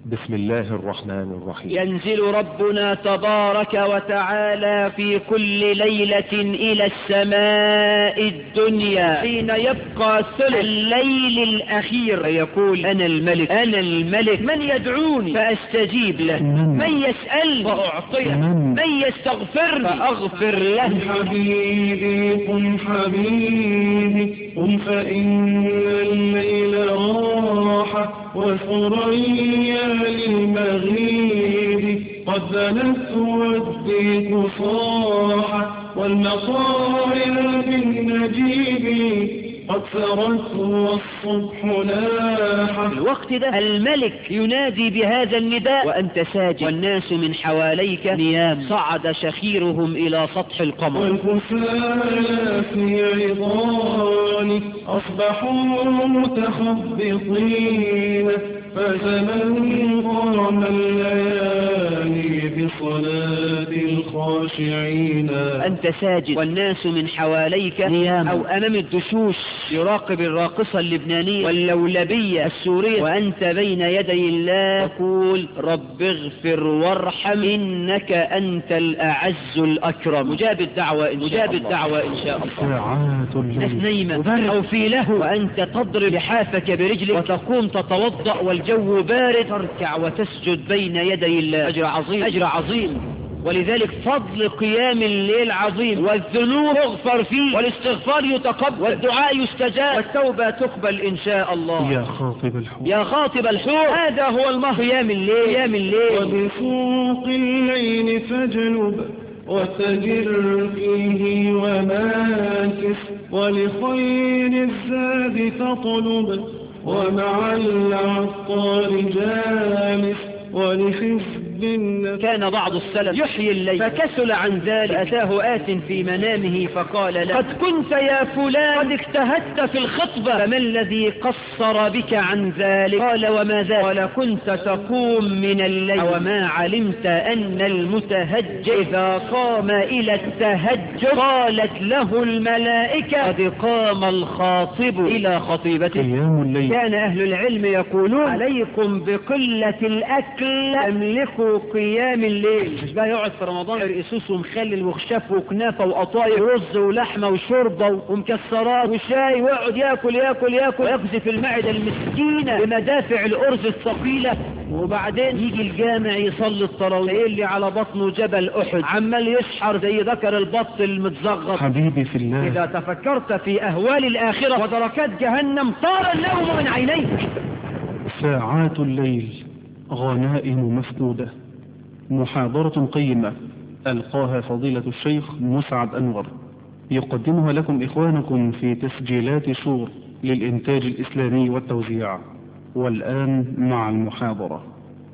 بسم الله الرحمن الرحيم. ينزل ربنا تبارك وتعالى في كل ليلة إلى السماء الدنيا حين يبقى ثلث الليل الأخير فيقول أنا الملك أنا الملك، من يدعوني فأستجيب له، من يسأل فأعطيه، من يستغفر فأغفر له. حبيبي قم حبيبي قم فإن الليل راح وثريا للمغيب قد بنت والديك صاح والمطايا بالنجيب قد سرت والصبح لاح. في الوقت ده الملك ينادي بهذا النداء وأنت ساجد والناس من حواليك نيام، صعد شخيرهم إلى سطح القمر والكسالى في عظام أصبحوا متخبطين فزمن قام الليالي بصلاة الخاشعين. أنت ساجد والناس من حواليك نيام أو أمام الدشوش يراقب الراقصة اللبنانية واللولبية السورية وأنت بين يدي الله تقول رب اغفر وارحم إنك أنت الأعز الأكرم. مجاب الدعوة إن شاء الله. ساعات ناس الليل نايمة أو في له وأنت تضرب لحافك برجلك وتقوم تتوضأ والجو بارد تركع وتسجد بين يدي الله. أجر عظيم أجر عظيم. ولذلك فضل قيام الليل عظيم، والذنوب تغفر فيه والاستغفار يتقبل والدعاء يستجاب والتوبة تقبل إن شاء الله. يا خاطب الحور يا خاطب الحور هذا هو المهر. قيام الليل قيام الليل. وبسوق الليل فاجلب وتجر فيه وماكس ولخير الزاد فاطلب ومع العطار جالس ولحزب. كان بعض السلف يحيي الليل فكسل عن ذلك فأتاه آت في منامه فقال له قد كنت يا فلان قد اجتهدت في الخطبة فما الذي قصر بك عن ذلك؟ قال وما ذلك؟ قال كنت تقوم من الليل وما علمت أن المتهجد إذا قام إلى التهجد قالت له الملائكة قد قام الخاطب إلى خطيبته. قيام الليل. كان أهل العلم يقولون عليكم بقلة الأكل تملكوا قيام الليل. مش بقى يقعد في رمضان رئيسوس ومخلل وخشاف وكنافة وقطايف ورز ولحمة وشوربة ومكسرات وشاي ويقعد ياكل ياكل ياكل ويقذف المعدة المسكينة بمدافع الأرز الثقيلة وبعدين يجي الجامع يصلي التراويح اللي على بطنه جبل أحد عمال يشحر زي ذكر البط المتزغط. حبيبي في الله إذا تفكرت في أهوال الآخرة ودركات جهنم طار النوم من عينيك. ساعات الليل غنائم مفقودة. محاضرة قيمة ألقاها فضيلة الشيخ مسعد أنور يقدمها لكم إخوانكم في تسجيلات شور للإنتاج الإسلامي والتوزيع. والآن مع المحاضرة.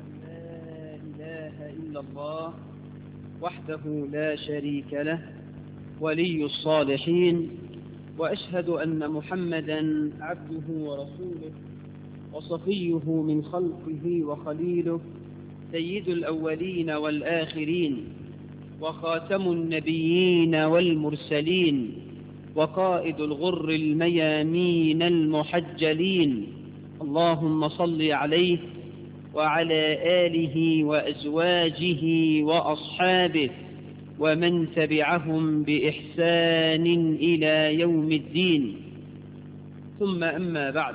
لا إله إلا الله وحده لا شريك له ولي الصالحين وأشهد أن محمدا عبده ورسوله وصفيه من خلقه وخليله سيد الأولين والآخرين وخاتم النبيين والمرسلين وقائد الغر الميامين المحجلين. اللهم صل عليه وعلى آله وأزواجه وأصحابه ومن تبعهم بإحسان إلى يوم الدين. ثم أما بعد،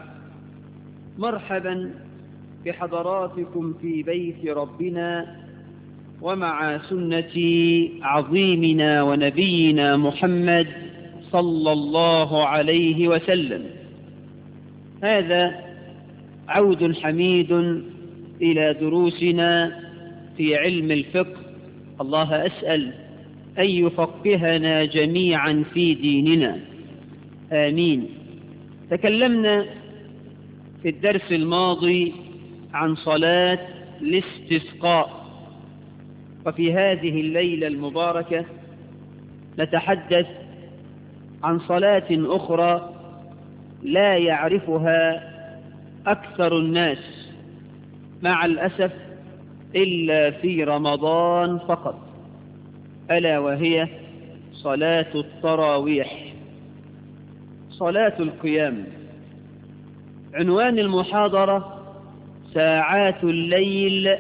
مرحبا بحضراتكم في بيت ربنا ومع سنة عظيمنا ونبينا محمد صلى الله عليه وسلم. هذا عود حميد إلى دروسنا في علم الفقه. الله أسأل أن يفقهنا جميعا في ديننا، آمين. تكلمنا في الدرس الماضي عن صلاة الاستسقاء، وفي هذه الليلة المباركة نتحدث عن صلاة أخرى لا يعرفها أكثر الناس مع الأسف إلا في رمضان فقط، ألا وهي صلاة التراويح، صلاة القيام. عنوان المحاضرة ساعات الليل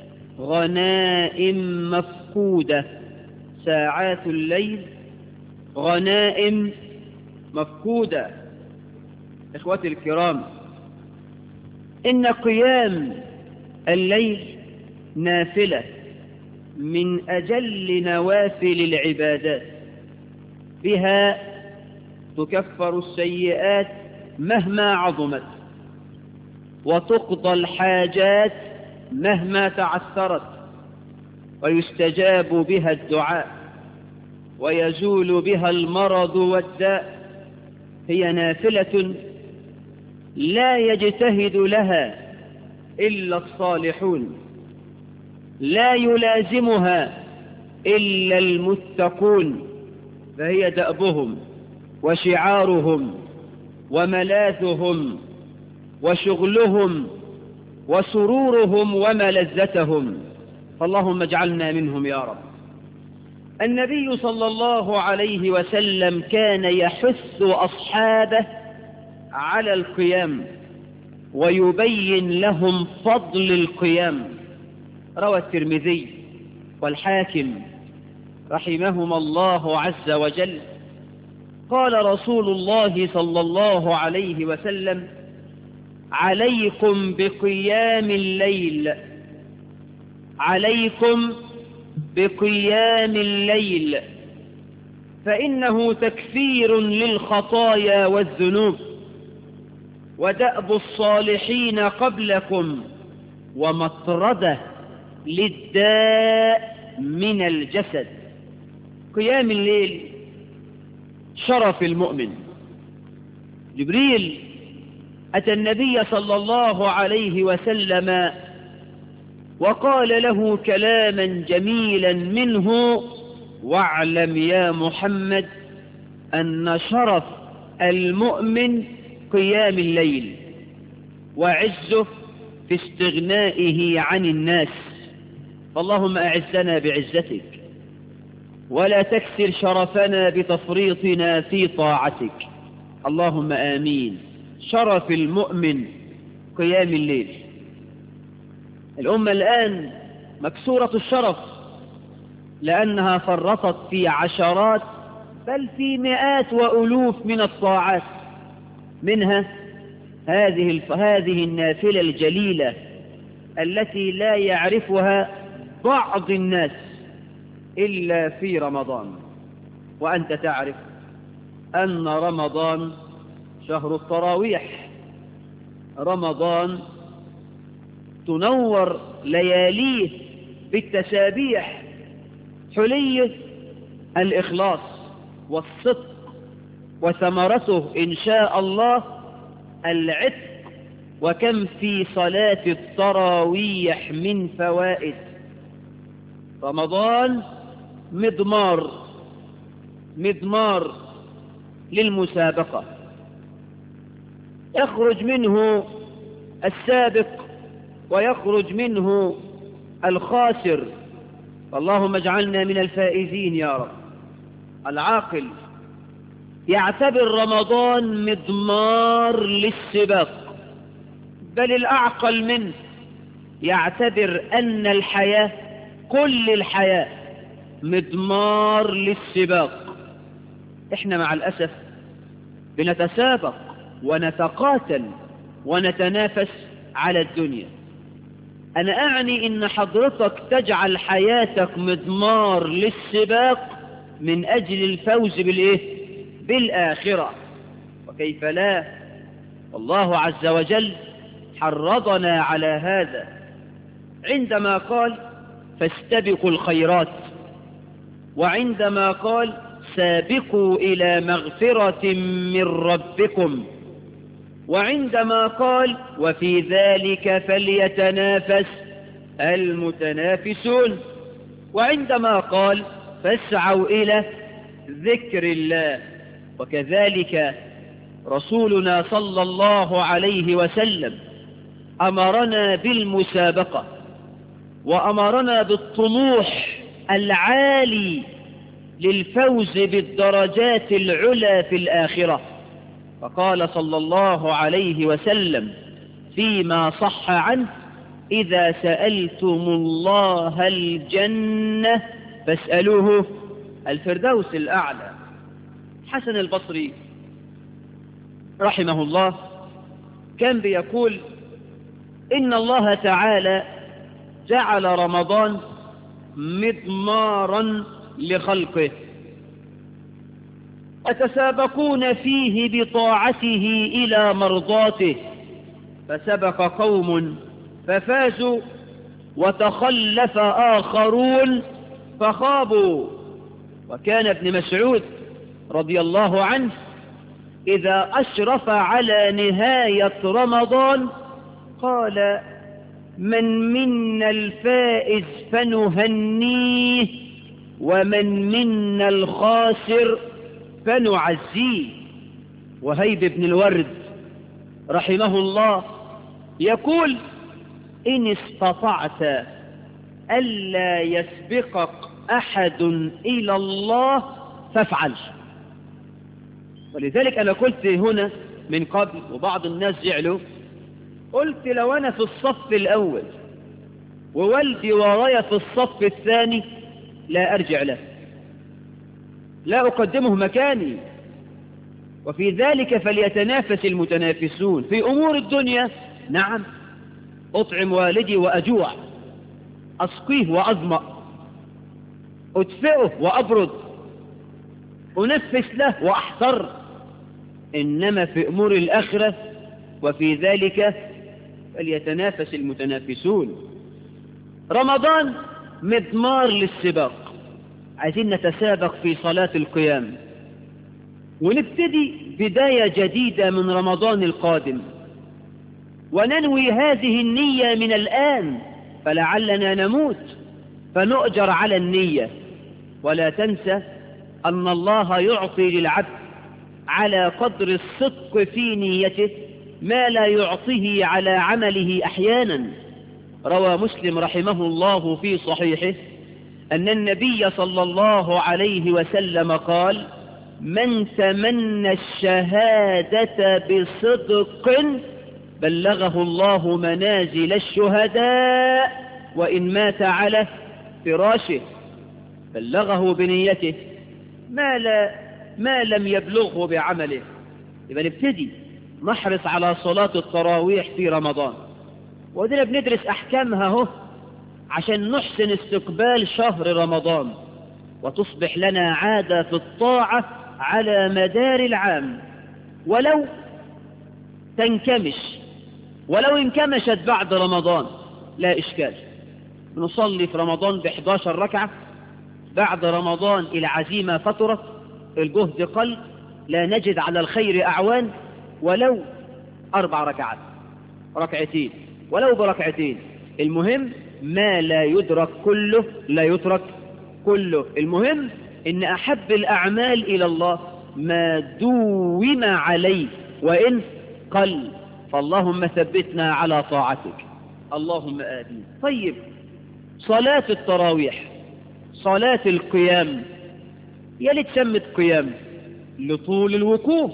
غنائم مفقودة. ساعات الليل غنائم مفقودة. إخوتي الكرام، إن قيام الليل نافلة من أجل نوافل العبادات، بها تكفر السيئات مهما عظمت، وتقضى الحاجات مهما تعثرت، ويستجاب بها الدعاء، ويزول بها المرض والداء. هي نافلة لا يجتهد لها إلا الصالحون، لا يلازمها إلا المتقون، فهي دأبهم وشعارهم وملاذهم وشغلهم وسرورهم وملذتهم، فاللهم اجعلنا منهم يا رب. النبي صلى الله عليه وسلم كان يحث أصحابه على القيام ويبين لهم فضل القيام. روى الترمذي والحاكم رحمهما الله عز وجل قال رسول الله صلى الله عليه وسلم: عليكم بقيام الليل، عليكم بقيام الليل، فإنه تكفير للخطايا والذنوب، ودأب الصالحين قبلكم، ومطردة للداء من الجسد. قيام الليل شرف المؤمن. جبريل أتى النبي صلى الله عليه وسلم وقال له كلاما جميلا منه: واعلم يا محمد أن شرف المؤمن قيام الليل، وعزه في استغنائه عن الناس. فاللهم أعزنا بعزتك، ولا تكسر شرفنا بتفريطنا في طاعتك، اللهم آمين. شرف المؤمن قيام الليل. الأمة الآن مكسورة الشرف، لأنها فرطت في عشرات بل في مئات وألوف من الطاعات، منها هذه النافلة الجليلة التي لا يعرفها بعض الناس إلا في رمضان. وأنت تعرف أن رمضان شهر التراويح، رمضان تنور لياليه بالتسابيح، حليه الإخلاص والصدق، وثمرته إن شاء الله العتق. وكم في صلاة التراويح من فوائد. رمضان مضمار للمسابقة، يخرج منه السابق ويخرج منه الخاسر، اللهم اجعلنا من الفائزين يا رب. العاقل يعتبر رمضان مضمار للسباق، بل الأعقل منه يعتبر أن الحياة، كل الحياة، مضمار للسباق. احنا مع الأسف بنتسابق ونتقاتل ونتنافس على الدنيا. أنا أعني إن حضرتك تجعل حياتك مضمار للسباق من أجل الفوز بالآخرة. وكيف لا؟ الله عز وجل حرضنا على هذا عندما قال: فاستبقوا الخيرات، وعندما قال: سابقوا إلى مغفرة من ربكم، وعندما قال: وفي ذلك فليتنافس المتنافسون، وعندما قال: فاسعوا إلى ذكر الله. وكذلك رسولنا صلى الله عليه وسلم أمرنا بالمسابقة، وأمرنا بالطموح العالي للفوز بالدرجات العلى في الآخرة. فقال صلى الله عليه وسلم فيما صح عنه: إذا سألتم الله الجنة فاسألوه الفردوس الأعلى. حسن البصري رحمه الله كان بيقول إن الله تعالى جعل رمضان مضمارا لخلقه يتسابقون فيه بطاعته إلى مرضاته، فسبق قوم ففازوا وتخلف آخرون فخابوا. وكان ابن مسعود رضي الله عنه إذا أشرف على نهاية رمضان قال من منا الفائز فنهنيه ومن منا الخاسر فنعزيه. وهيب بن الورد رحمه الله يقول إن استطعت ألا يسبقك أحد إلى الله فافعل. ولذلك أنا قلت هنا من قبل وبعض الناس زعلوا، قلت لو أنا في الصف الأول ووالدي ورايا في الصف الثاني لا أرجع له، لا أقدمه مكاني. وفي ذلك فليتنافس المتنافسون. في أمور الدنيا نعم أطعم والدي وأجوع، أسقيه وأظمأ، أدفئه وأبرد، أنفس له وأحتر. إنما في أمور الآخرة وفي ذلك فليتنافس المتنافسون. رمضان مضمار للسباق، عايزين نتسابق في صلاة القيام ونبتدي بداية جديدة من رمضان القادم، وننوي هذه النية من الآن فلعلنا نموت فنؤجر على النية. ولا تنسى أن الله يعطي للعبد على قدر الصدق في نيته ما لا يعطيه على عمله أحيانا. روى مسلم رحمه الله في صحيحه أن النبي صلى الله عليه وسلم قال من تمنى الشهادة بصدق بلغه الله منازل الشهداء وإن مات على فراشه. بلغه بنيته ما لم يبلغه بعمله. يبقى نبتدي نحرص على صلاة التراويح في رمضان، ودينا بندرس أحكامها اهو عشان نحسن استقبال شهر رمضان وتصبح لنا عادة في الطاعة على مدار العام، ولو تنكمش ولو انكمشت بعد رمضان لا إشكال. نصلي في رمضان ب11 ركعة، بعد رمضان العزيمة فترة، الجهد قل، لا نجد على الخير أعوان، ولو 4 ركعات، ركعتين، ولو بركعتين. المهم ما لا يدرك كله لا يترك كله. المهم إن أحب الأعمال إلى الله ما دوم عليه وإن قل، فاللهم ثبتنا على طاعتك اللهم آمين. طيب صلاة التراويح، صلاة القيام، يلي تسمت قيام لطول الوقوف،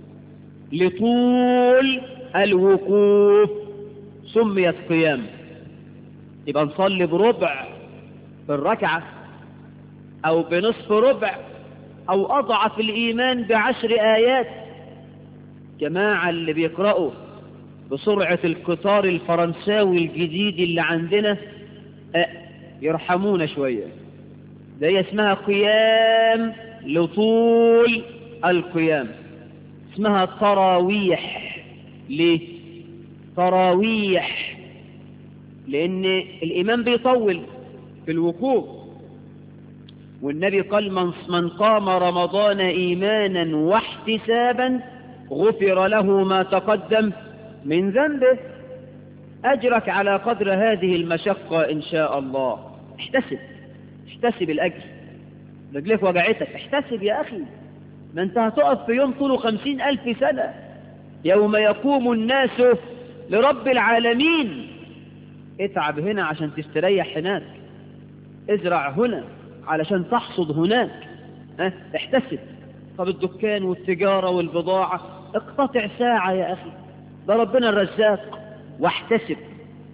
لطول الوقوف سميت قيام. يبقى نصلي بربع في الركعة أو بنصف ربع أو أضعف الإيمان ب10 آيات. جماعة اللي بيقرأوا بسرعة القطار الفرنساوي الجديد اللي عندنا يرحمونا شوية، ده اسمها قيام لطول القيام، اسمها تراويح. ليه تراويح؟ لأن الإمام بيطول في الوقوف، والنبي قال من قام رمضان إيمانا واحتسابا غفر له ما تقدم من ذنبه. أجرك على قدر هذه المشقة إن شاء الله. احتسب الأجر. رجلك وجعتك، احتسب يا أخي، ما أنت هتقف في يوم طوله 50,000 سنة يوم يقوم الناس لرب العالمين. اتعب هنا عشان تستريح هناك، ازرع هنا علشان تحصد هناك. احتسب. طب الدكان والتجارة والبضاعة اقتطع ساعة يا أخي، ده ربنا الرزاق. واحتسب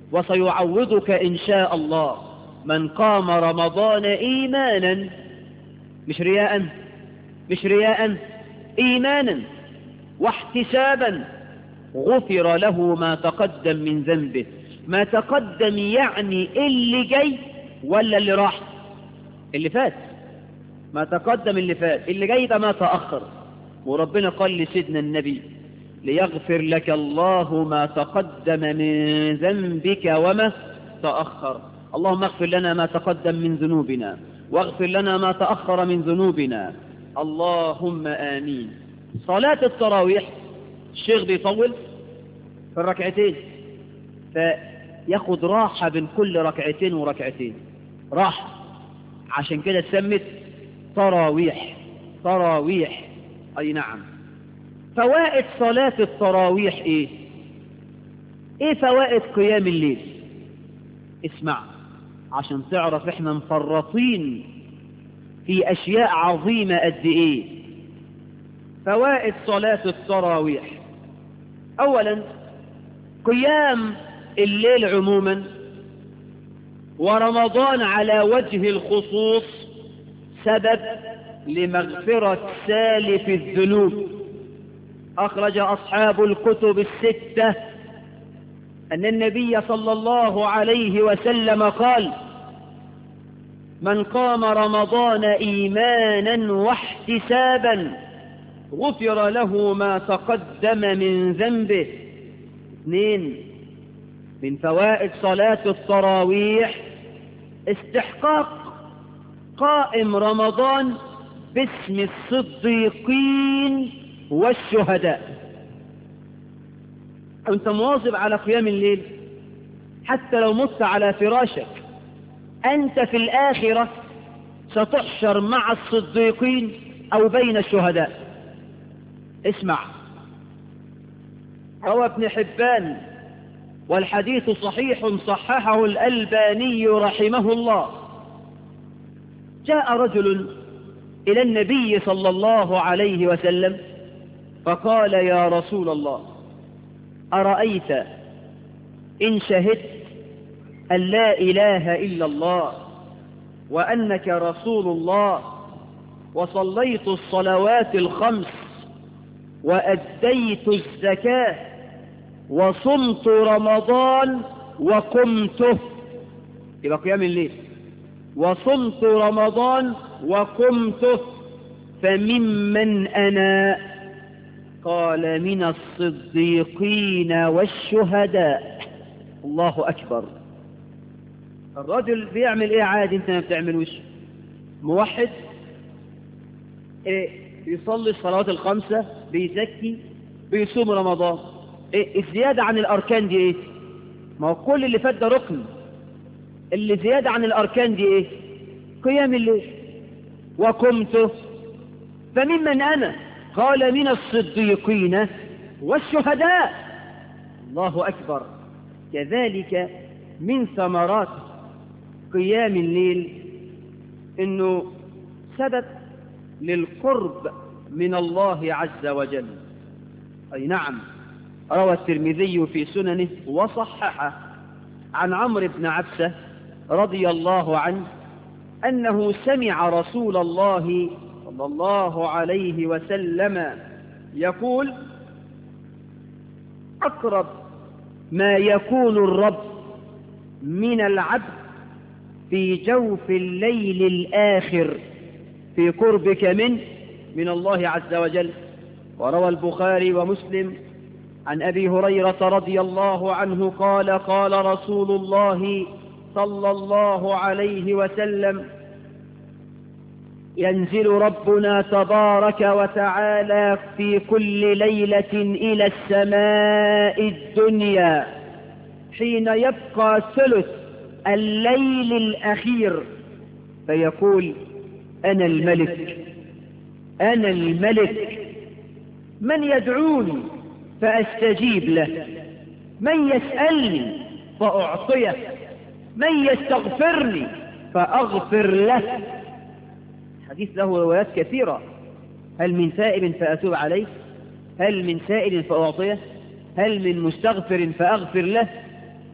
وسيعوضك إن شاء الله. من قام رمضان إيمانا، مش رياء، إيمانا واحتسابا غفر له ما تقدم من ذنبه. ما تقدم يعني اللي جاي ولا اللي راح؟ اللي فات. ما تقدم اللي فات، اللي جاي ده ما تأخر. وربنا قال لسيدنا النبي ليغفر لك الله ما تقدم من ذنبك وما تأخر. اللهم اغفر لنا ما تقدم من ذنوبنا واغفر لنا ما تأخر من ذنوبنا، اللهم آمين. صلاة التراويح الشيخ بيطول في الركعتين، فياخد راحة بين كل ركعتين وركعتين، راحة، عشان كده اتسمت تراويح. أي نعم. فوائد صلاة التراويح ايه فوائد قيام الليل؟ اسمع عشان تعرف احنا مفرطين في اشياء عظيمة قد ايه. فوائد صلاة التراويح: اولا قيام الليل عموما ورمضان على وجه الخصوص سبب لمغفرة سالف الذنوب. أخرج أصحاب الكتب الستة أن النبي صلى الله عليه وسلم قال: من قام رمضان إيمانا واحتسابا غفر له ما تقدم من ذنبه. 2 من فوائد صلاة التراويح استحقاق قائم رمضان باسم الصديقين والشهداء. أنت مواظب على قيام الليل حتى لو مت على فراشك، أنت في الآخرة ستحشر مع الصديقين أو بين الشهداء. اسمع، روى ابن حبان والحديث صحيح صححه الألباني رحمه الله: جاء رجل إلى النبي صلى الله عليه وسلم فقال: يا رسول الله، أرأيت إن شهدت أن لا إله إلا الله وأنك رسول الله وصليت الصلوات الخمس وأديت الزكاة وصمت رمضان وقمته، يبقى قيام الليل، وصمت رمضان وقمته، فممن أنا؟ قال: من الصديقين والشهداء. الله أكبر. الرجل بيعمل ايه عادي انت ما بتعملوش؟ موحد، بيصلي الصلوات الخمسة، بيزكي، بيصوم رمضان. الزيادة عن الأركان دي ايه؟ ما هو كل اللي فات ده ركن، اللي زيادة عن الأركان دي ايه؟ قيام الليل. وقمت، فممن أنا؟ قال: من الصديقين والشهداء. الله أكبر. كذلك من ثمرات قيام الليل إنه سبب للقرب من الله عز وجل. أي نعم. روى الترمذي في سننه وصححه عن عمرو بن عبسة رضي الله عنه أنه سمع رسول الله صلى الله عليه وسلم يقول: أقرب ما يكون الرب من العبد في جوف الليل الآخر في قربك من الله عز وجل. وروى البخاري ومسلم عن أبي هريرة رضي الله عنه قال: قال رسول الله صلى الله عليه وسلم: ينزل ربنا تبارك وتعالى في كل ليلة إلى السماء الدنيا حين يبقى ثلث الليل الأخير فيقول: أنا الملك، أنا الملك، من يدعوني فأستجيب له، من يسألني فأعطيه، من يستغفرني فأغفر له. حديث له روايات كثيرة. هل من سائل فأتوب عليه؟ هل من سائل فأعطيه؟ هل من مستغفر فأغفر له؟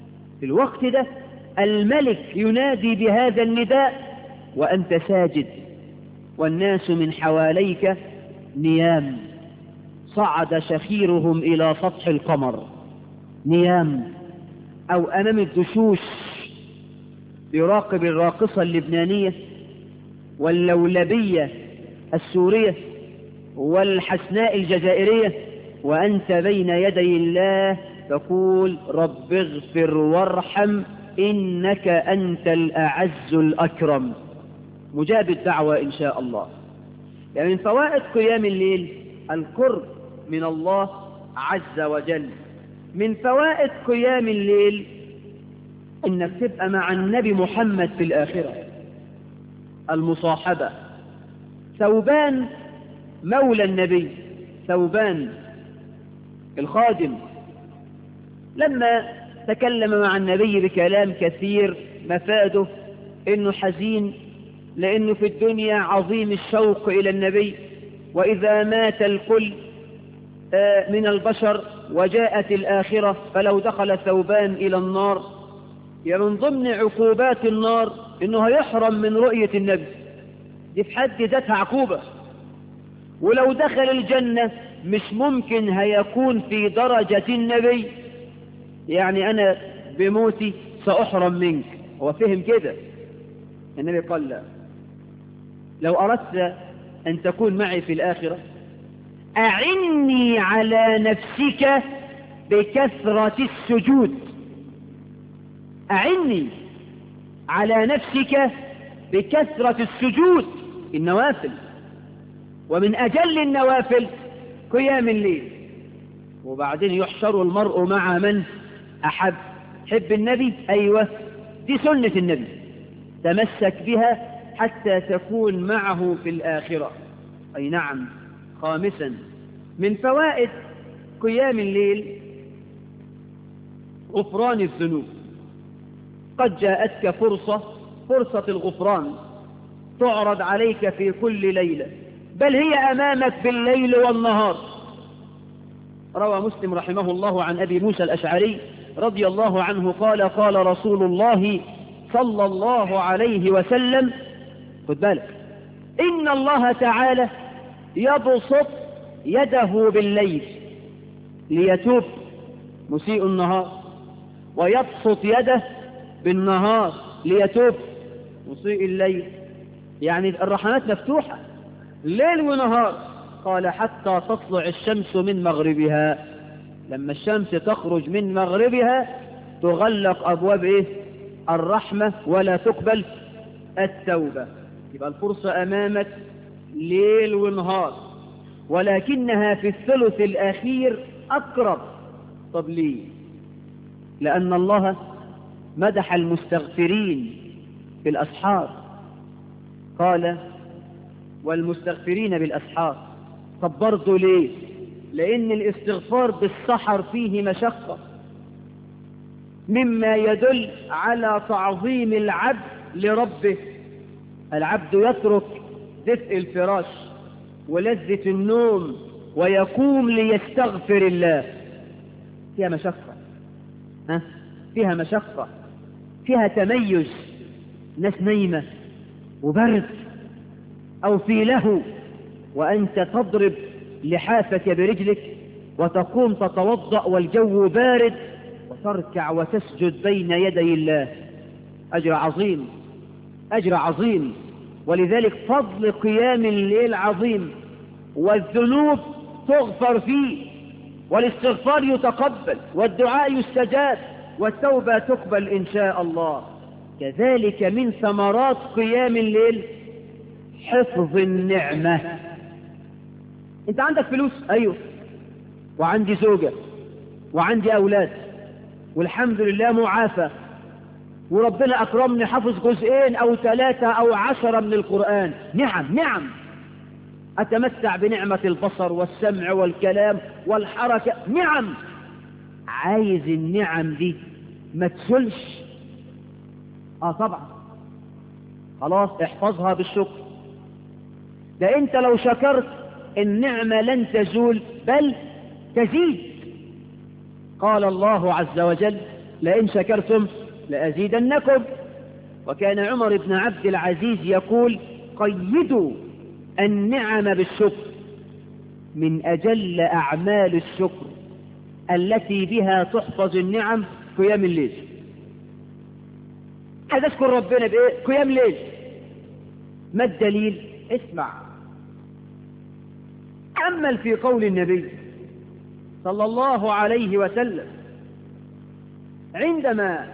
في الوقت ده الملك ينادي بهذا النداء وأنت ساجد والناس من حواليك نيام، صعد شخيرهم إلى سطح القمر نيام، أو أمام الدشوش يراقب الراقصة اللبنانية واللولبية السورية والحسناء الجزائرية، وأنت بين يدي الله تقول رب اغفر وارحم إنك أنت الأعز الأكرم. مجاب الدعوة إن شاء الله. يعني من فوائد قيام الليل القرب من الله عز وجل. من فوائد قيام الليل إنك تبقى مع النبي محمد في الآخرة، المصاحبة. ثوبان مولى النبي، ثوبان الخادم، لما تكلم مع النبي بكلام كثير مفاده إنه حزين لأنه في الدنيا عظيم الشوق إلى النبي، وإذا مات الكل من البشر وجاءت الآخرة فلو دخل ثوبان إلى النار، يعني من ضمن عقوبات النار إنه هيحرم من رؤية النبي، دي في حد ذاتها عقوبة. ولو دخل الجنة مش ممكن هيكون في درجة النبي، يعني أنا بموتي سأحرم منك، هو فهم كده. النبي قال لا، لو أردت أن تكون معي في الآخرة أعني على نفسك بكثرة السجود، أعني على نفسك بكثرة السجود، النوافل. ومن أجل النوافل قيام الليل. وبعدين يحشر المرء مع من أحب. حب النبي، أيوة دي سنة النبي، تمسك بها حتى تكون معه في الآخرة. أي نعم. خامسا من فوائد قيام الليل غفران الذنوب. قد جاءتك فرصة الغفران تعرض عليك في كل ليلة، بل هي أمامك بالليل والنهار. روى مسلم رحمه الله عن أبي موسى الأشعري رضي الله عنه قال قال رسول الله صلى الله عليه وسلم، خد بالك، إن الله تعالى يبسط يده بالليل ليتوب مسيء النهار، ويبسط يده بالنهار ليتوب مسيء الليل. يعني الرحمات مفتوحة ليل ونهار. قال حتى تطلع الشمس من مغربها، لما الشمس تخرج من مغربها تغلق أبواب إيه؟ الرحمة ولا تقبل التوبة. يبقى الفرصة أمامك ليل ونهار، ولكنها في الثلث الأخير أقرب. طب ليه؟ لأن الله مدح المستغفرين في الأسحار، قال والمستغفرين بالأسحار. طب برضه ليه؟ لأن الاستغفار بالسحر فيه مشقة، مما يدل على تعظيم العبد لربه. العبد يترك دفء الفراش ولذة النوم ويقوم ليستغفر الله. فيها مشقة، فيها مشقة، فيها تميز، ناس نايمة وبرد أو في لهو، وأنت تضرب لحافك برجلك وتقوم تتوضأ والجو بارد وتركع وتسجد بين يدي الله. أجر عظيم، أجر عظيم. ولذلك فضل قيام الليل عظيم، والذنوب تغفر فيه، والاستغفار يتقبل، والدعاء يستجاب، والتوبة تقبل إن شاء الله. كذلك من ثمرات قيام الليل حفظ النعمة. انت عندك فلوس، ايوه، وعندي زوجة وعندي اولاد والحمد لله معافى، وربنا اكرمني حفظ جزئين او 3 أو 10 من القرآن. نعم، اتمتع بنعمة البصر والسمع والكلام والحركة. نعم، عايز النعم دي ما تسلش. طبعا، خلاص احفظها بالشكر. ده انت لو شكرت النعمة لن تزول بل تزيد. قال الله عز وجل لئن شكرتم لأزيدنكم. وكان عمر بن عبد العزيز يقول قيدوا النعم بالشكر، من أجل أعمال الشكر التي بها تحفظ النعم قيام الليل. عايز أشكر ربنا بإيه؟ قيام ليل. ما الدليل؟ اسمع، تأمل في قول النبي صلى الله عليه وسلم عندما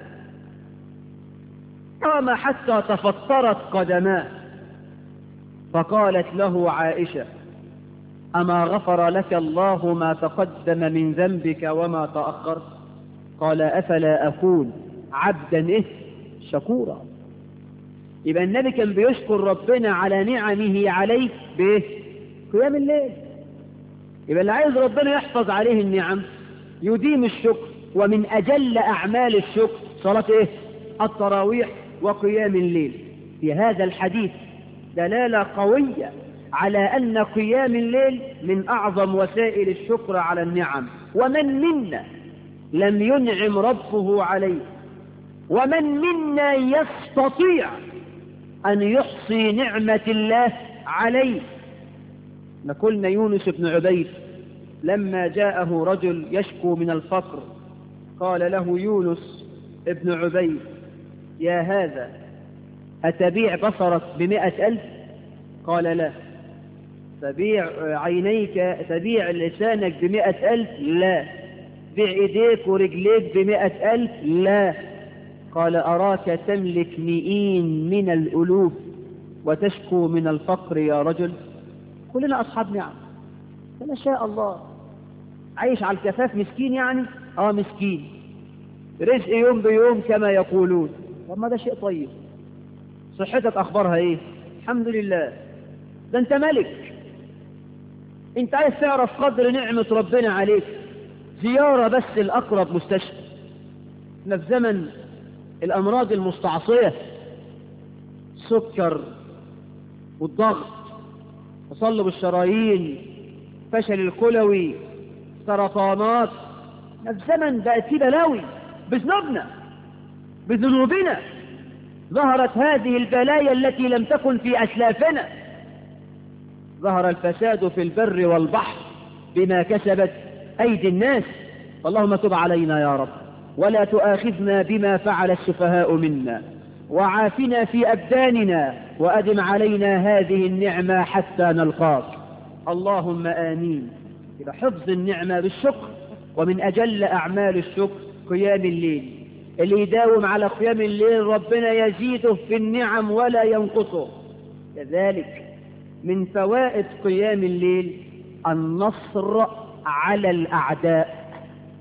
قام حتى تفطرت قدماه فقالت له عائشة أما غفر لك الله ما تقدم من ذنبك وما تأخر؟ قال أفلا أكون عبدا شكورا. يبقى النبي كان بيشكر ربنا على نعمه عليه بقيام الليل. يبقى اللي عايز ربنا يحفظ عليه النعم يديم الشكر، ومن أجل أعمال الشكر صلاة التراويح وقيام الليل. في هذا الحديث دلالة قوية على أن قيام الليل من أعظم وسائل الشكر على النعم. ومن منا لم ينعم ربه عليه، ومن منا يستطيع أن يحصي نعمة الله عليه؟ نقولنا يونس بن عبيد لما جاءه رجل يشكو من الفقر قال له يونس ابن عبيد يا هذا أتبيع بصرك ب100,000؟ قال لا. تبيع عينيك تبيع لسانك ب100,000؟ لا. بيع ايديك ورجليك ب100,000؟ لا. قال أراك تملك 100 من الألوف وتشكو من الفقر يا رجل. كلنا أصحاب نعم، فما شاء الله. عايش على الكفاف مسكين يعني؟ مسكين، رزق يوم بيوم كما يقولون. طب ما ده شيء طيب. صحتك أخبارها إيه؟ الحمد لله. ده أنت ملك. أنت عايز تعرف قدر نعمة ربنا عليك، زيارة بس الأقرب مستشفى. احنا في زمن الأمراض المستعصية، السكر والضغط تصلب الشرايين، فشل الكلوي، سرطانات. في زمن بقت فيه بلاوي بذنوبنا ظهرت هذه البلايا التي لم تكن في أسلافنا. ظهر الفساد في البر والبحر بما كسبت أيدي الناس. اللهم تب علينا يا رب، ولا تؤاخذنا بما فعل السفهاء منا، وعافنا في أبداننا، وأدم علينا هذه النعمة حتى نلقاك. اللهم آمين. إذا حفظ النعمة بالشكر، ومن أجل أعمال الشكر قيام الليل. اللي يداوم على قيام الليل ربنا يزيده في النعم ولا ينقصه. كذلك من فوائد قيام الليل النصر على الأعداء.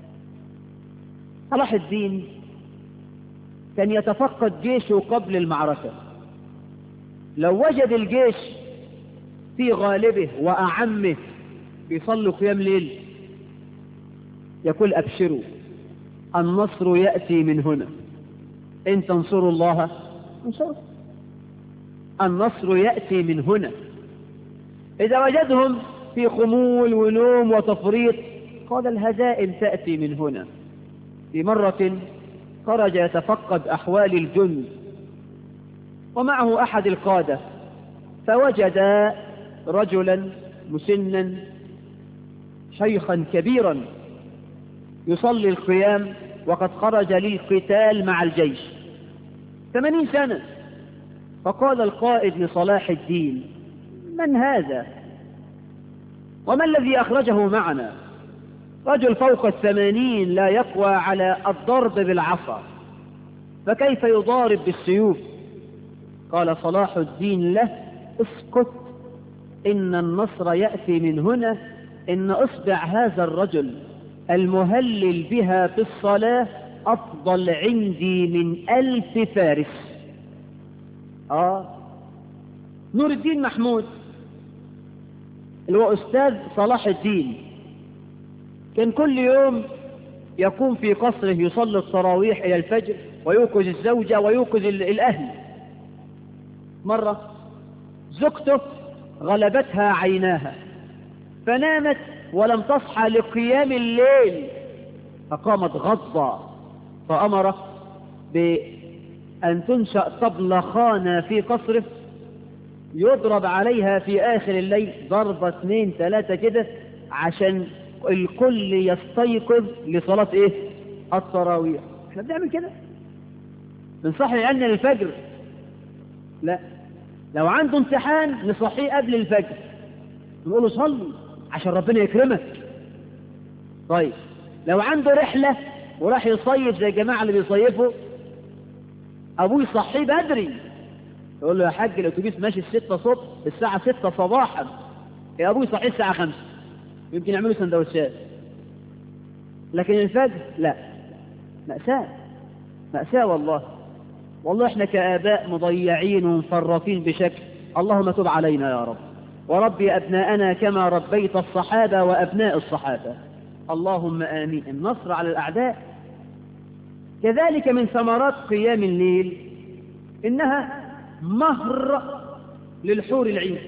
صلاح الدين كان يتفقد جيشه قبل المعركة. لو وجد الجيش في غالبه وأعمه بيصلوا قيام ليل يقول أبشروا النصر يأتي من هنا، إن تنصروا الله انصروا. النصر يأتي من هنا. إذا وجدهم في خمول ونوم وتفريط قال الهزائم تأتي من هنا. في مرة خرج يتفقد أحوال الجند ومعه أحد القادة، فوجد رجلا مسنا شيخا كبيرا يصلي القيام وقد خرج للقتال مع الجيش 80 سنة. فقال القائد لصلاح الدين من هذا وما الذي أخرجه معنا؟ رجل فوق 80 لا يقوى على الضرب بالعصا، فكيف يضارب بالسيوف؟ قال صلاح الدين له اسكت، إن النصر يأتي من هنا. إن أصبع هذا الرجل المهلل بها في الصلاة أفضل عندي من 1000 فارس. نور الدين محمود اللي هو أستاذ صلاح الدين كان كل يوم يقوم في قصره يصلي التراويح إلى الفجر ويوقظ الزوجة ويوقظ الأهل. مرة زوجته غلبتها عيناها فنامت ولم تصحى لقيام الليل، فقامت غضبة فأمر بأن تنشأ طبلخانة في قصره يضرب عليها في آخر الليل ضربة 2 3 كده عشان الكل يستيقظ لصلاة ايه؟ التراويح. احنا بنعمل كده، بنصحي عنا للفجر؟ لا، لو عنده امتحان نصحيه قبل الفجر نقول له صلي عشان ربنا يكرمك. طيب لو عنده رحلة وراح يصيف زي الجماعة اللي بيصيفوا، ابوه يصحيه بدري يقول له يا حاج الاتوبيس ماشي 6 الصبح الساعة 6 صباحا، يا ابوه يصحيه الساعة 5 يمكن يعملوا سندوتشات. لكن الفجر لا، مأساة مأساة والله. والله احنا كآباء مضيعين ومفرطين بشكل. اللهم تب علينا يا رب، وربي أبناءنا كما ربيت الصحابة وأبناء الصحابة، اللهم آمين. النصر على الأعداء. كذلك من ثمرات قيام الليل إنها مهر للحور العين،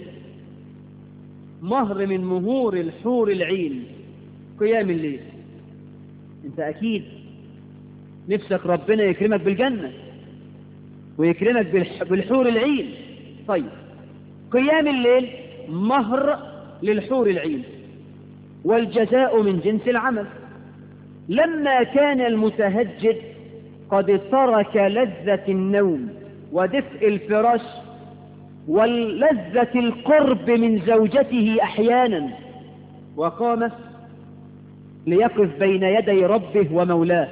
مهر من مهور الحور العين قيام الليل. انت أكيد نفسك ربنا يكرمك بالجنة ويكرمك بالحور العين. طيب قيام الليل مهر للحور العين والجزاء من جنس العمل. لما كان المتهجد قد ترك لذة النوم ودفء الفراش ولذة القرب من زوجته أحيانا وقام ليقف بين يدي ربه ومولاه،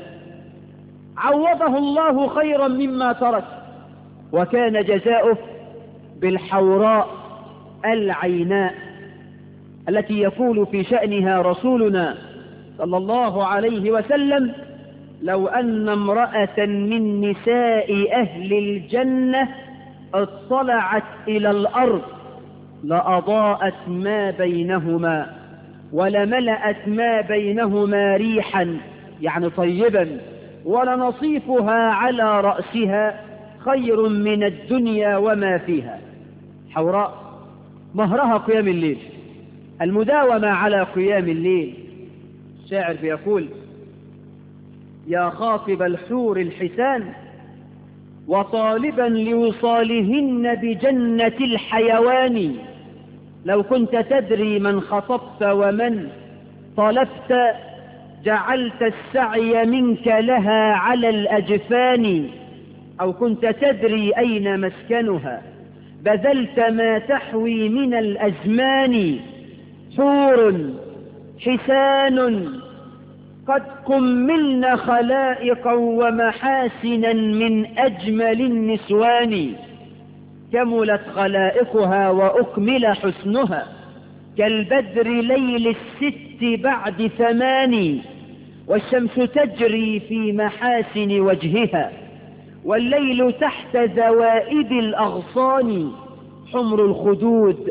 عوضه الله خيرا مما ترك، وكان جزاؤه بالحوراء العيناء التي يقول في شأنها رسولنا صلى الله عليه وسلم: لو أن امرأة من نساء أهل الجنة اطلعت إلى الأرض لأضاءت ما بينهما ولملأت ما بينهما ريحا، يعني طيبا، ولنصيفها على رأسها خير من الدنيا وما فيها. حوراء مهرها قيام الليل، المداومة على قيام الليل. الشاعر بيقول: يا خاطب الحور الحسان وطالبا لوصالهن بجنة الحيوان، لو كنت تدري من خطبت ومن طلبت جعلت السعي منك لها على الأجفان، أو كنت تدري أين مسكنها بذلت ما تحوي من الأزمان. حور حسان قد كملن خلائقا ومحاسنا من أجمل النسوان، كملت خلائقها وأكمل حسنها كالبدر ليل 6 بعد 8، والشمس تجري في محاسن وجهها والليل تحت زوائد الأغصان. حمر الخدود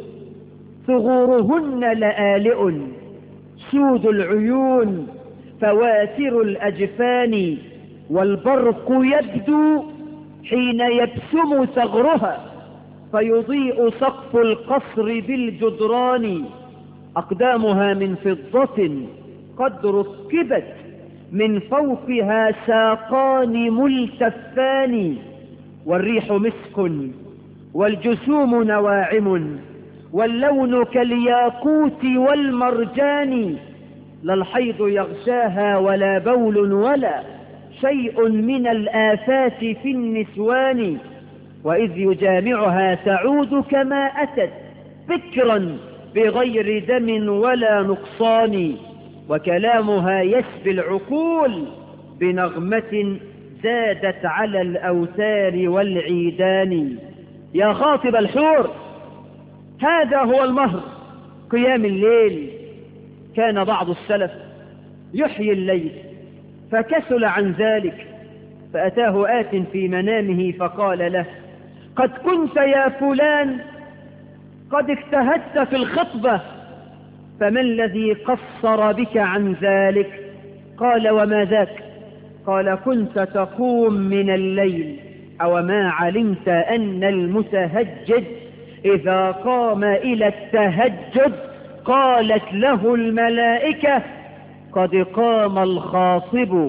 ثغورهن لآلئ سود العيون فواتر الأجفان، والبرق يبدو حين يبسم ثغرها فيضيء سقف القصر بالجدران. أقدامها من فضة قد ركبت من فوقها ساقان ملتفان، والريح مسك والجسوم نواعم واللون كالياقوت والمرجان. لا الحيض يغشاها ولا بول ولا شيء من الآفات في النسوان، وإذ يجامعها تعود كما أتت بكرا بغير دم ولا نقصان، وكلامها يسبي العقول بنغمة زادت على الأوتار والعيدان. يا خاطب الحور، هذا هو المهر، قيام الليل. كان بعض السلف يحيي الليل فكسل عن ذلك، فأتاه آت في منامه فقال له: قد كنت يا فلان قد اجتهدت في الخطبة، فما الذي قصر بك عن ذلك؟ قال: وما ذاك؟ قال: كنت تقوم من الليل، أو ما علمت أن المتهجد إذا قام إلى التهجد قالت له الملائكة: قد قام الخاطب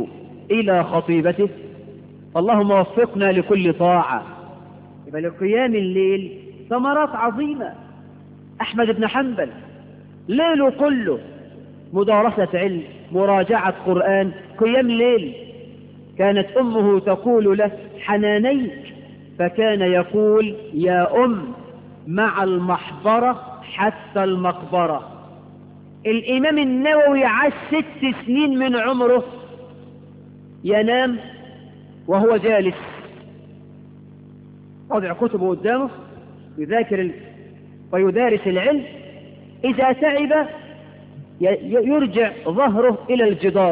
إلى خطيبته. اللهم وفقنا لكل طاعة. يبقى لقيام الليل ثمرات عظيمة. أحمد بن حنبل ليله كله مدارسة علم، مراجعة قرآن، قيام ليل. كانت أمه تقول له حنانيك، فكان يقول يا أم مع المحبرة حتى المقبرة. الإمام النووي عاش 6 سنين من عمره ينام وهو جالس، وضع كتبه قدامه يذاكر ويدارس العلم. إذا تعب يرجع ظهره إلى الجدار،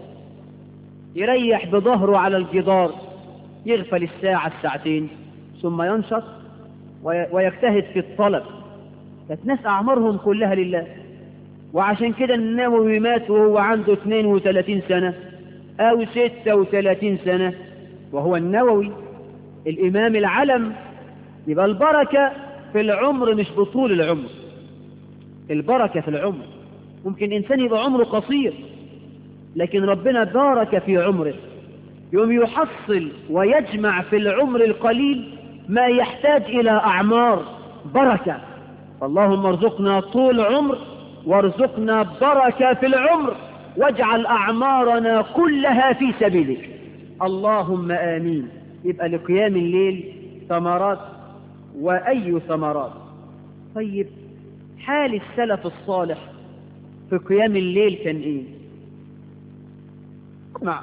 يريح بظهره على الجدار، يغفل الساعة الساعتين، ثم ينشط ويجتهد في الطلب. كانت ناس أعمارهم كلها لله. وعشان كده النووي مات وهو عنده 32 سنة أو 36 سنة، وهو النووي الإمام العلم. يبقى البركة في العمر مش بطول العمر، البركة في العمر. ممكن إنسان يبقى عمره قصير لكن ربنا بارك في عمره، يوم يحصل ويجمع في العمر القليل ما يحتاج إلى أعمار بركة. اللهم ارزقنا طول عمر وارزقنا بركة في العمر، واجعل أعمارنا كلها في سبيلك، اللهم آمين. يبقى لقيام الليل ثمرات، وأي ثمرات. طيب حال السلف الصالح في قيام الليل كان إيه؟ اسمع،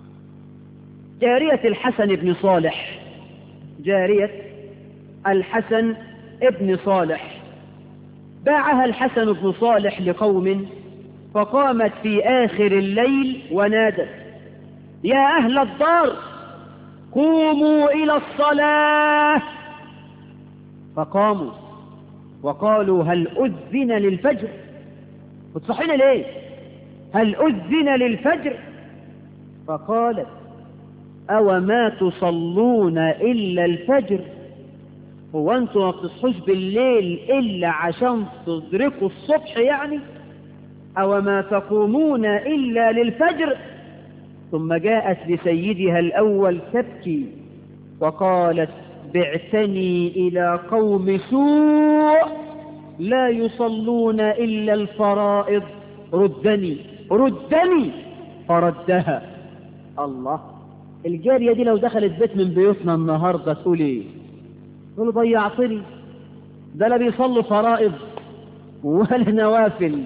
جارية الحسن بن صالح، جارية الحسن ابن صالح، باعها الحسن بن صالح لقوم، فقامت في آخر الليل ونادت يا أهل الدار قوموا إلى الصلاة. فقاموا وقالوا هل أذن للفجر؟ بتصحينا ليه؟ هل أذن للفجر؟ فقالت أو ما تصلون إلا الفجر؟ هو أنتم ما بتصحوش بالليل إلا عشان تدركوا الصبح يعني؟ أو ما تقومون إلا للفجر؟ ثم جاءت لسيدها الأول تبكي وقالت بعتني إلى قوم سوء لا يصلون إلا الفرائض، ردني ردني. فردها. الله، الجارية دي لو دخلت بيت من بيوتنا النهاردة تقول ايه؟ تقول ضيعتني، ده لا بيصلوا فرائض ولا نوافل.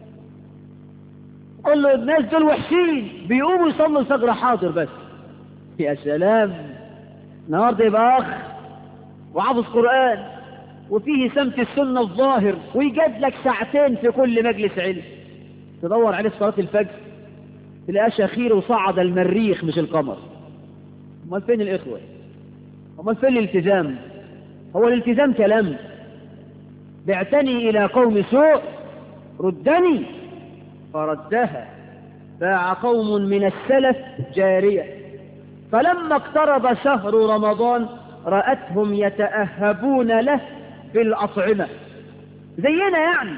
قل له الناس دول وحشين بيقوموا يصلوا الفجر حاضر بس. يا سلام، النهارده يبقى اخ وحافظ قرآن وفيه سمت السنة الظاهر ويجد لك ساعتين في كل مجلس علم، تدور عليه في صلاة الفجر تلاقيه شخير وصعد المريخ مش القمر. امال فين الإخوة؟ امال فين الالتزام؟ هو الالتزام كلام؟ بعتني إلى قوم سوء ردني. فردها. باع قوم من السلف جارية، فلما اقترب شهر رمضان رأتهم يتأهبون له بالأطعمة زينا يعني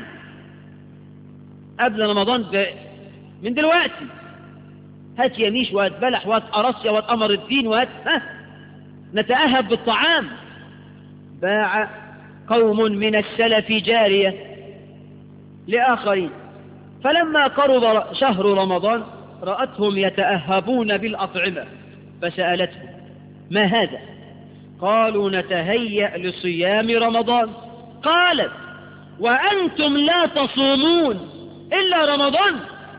قبل رمضان من دلوقتي، هات يميش وهات بلح وهات قراصية وهات قمر الدين وهات نتأهب بالطعام. باع قوم من السلف جارية لآخرين، فلما قرب شهر رمضان رأتهم يتأهبون بالأطعمة، فسألتهم ما هذا؟ قالوا نتهيأ لصيام رمضان. قالت وأنتم لا تصومون إلا رمضان؟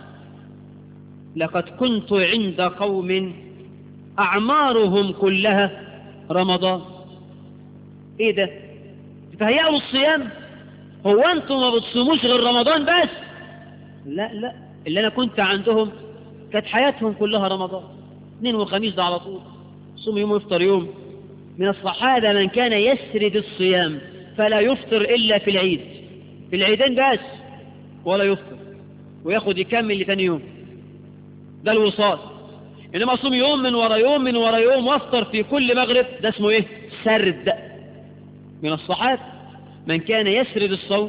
لقد كنت عند قوم أعمارهم كلها رمضان. إيه ده؟ تتهيأوا الصيام؟ هو أنتم ما بتصوموش غير رمضان بس؟ لا لا، اللي أنا كنت عندهم كانت حياتهم كلها رمضان، اثنين وخميس ده على طول، صوم يوم ويفطر يوم. من الصحابة من كان يسرد الصيام فلا يفطر إلا في العيد، في العيدين بس ولا يفطر، وياخد يكمل لثاني يوم، ده الوصال. إنما صوم يوم من ورا يوم من ورا يوم وافطر في كل مغرب، ده اسمه إيه؟ سرد. من الصحابة من كان يسرد الصوم.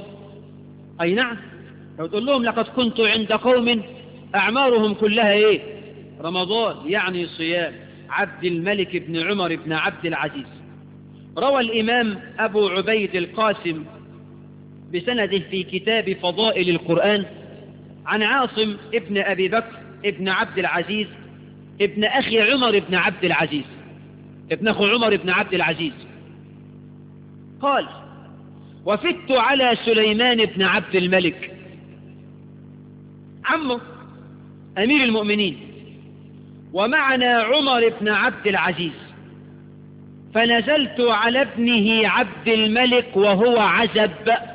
أي نعم، لو تقول لهم لقد كنت عند قوم أعمارهم كلها إيه؟ رمضان يعني صيام عبد الملك بن عمر بن عبد العزيز. روى الإمام أبو عبيد القاسم بسنده في كتاب فضائل القرآن عن عاصم ابن أبي بكر ابن عبد العزيز ابن أخي عمر بن عبد العزيز، ابن أخو عمر بن عبد العزيز، قال: وفدت على سليمان بن عبد الملك عمه أمير المؤمنين، ومعنا عمر بن عبد العزيز، فنزلت على ابنه عبد الملك وهو عزب.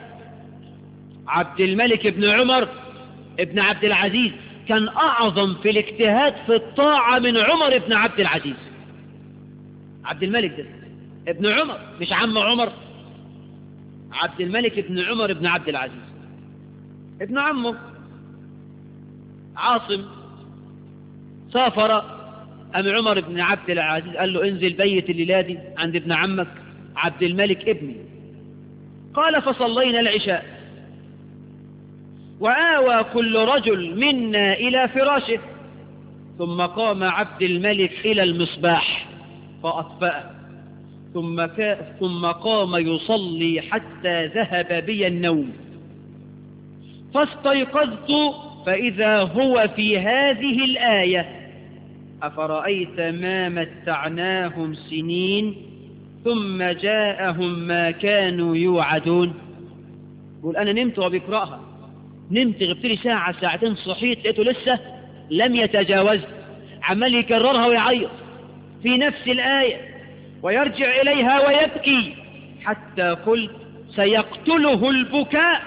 عبد الملك بن عمر ابن عبد العزيز كان أعظم في الاجتهاد في الطاعة من عمر بن عبد العزيز. عبد الملك ده ابن عمر، مش عم عمر، عبد الملك ابن عمر بن عبد العزيز. ابن عمه عاصم سافر، أم عمر بن عبد العزيز قال له: انزل بيت الليلة دي عند ابن عمك عبد الملك ابني. قال: فصلينا العشاء، وآوى كل رجل منا إلى فراشه، ثم قام عبد الملك إلى المصباح فأطفأه، ثم قام يصلي حتى ذهب بي النوم، فاستيقظت فإذا هو في هذه الآية: أفرأيت ما متعناهم سنين ثم جاءهم ما كانوا يوعدون. يقول: أنا نمت وبقرأها، نمت غبت لي ساعة ساعتين، صحيت لقيته لسه لم يتجاوز، عمال يكررها ويعيط في نفس الآية ويرجع إليها ويبكي، حتى قلت: سيقتله البكاء.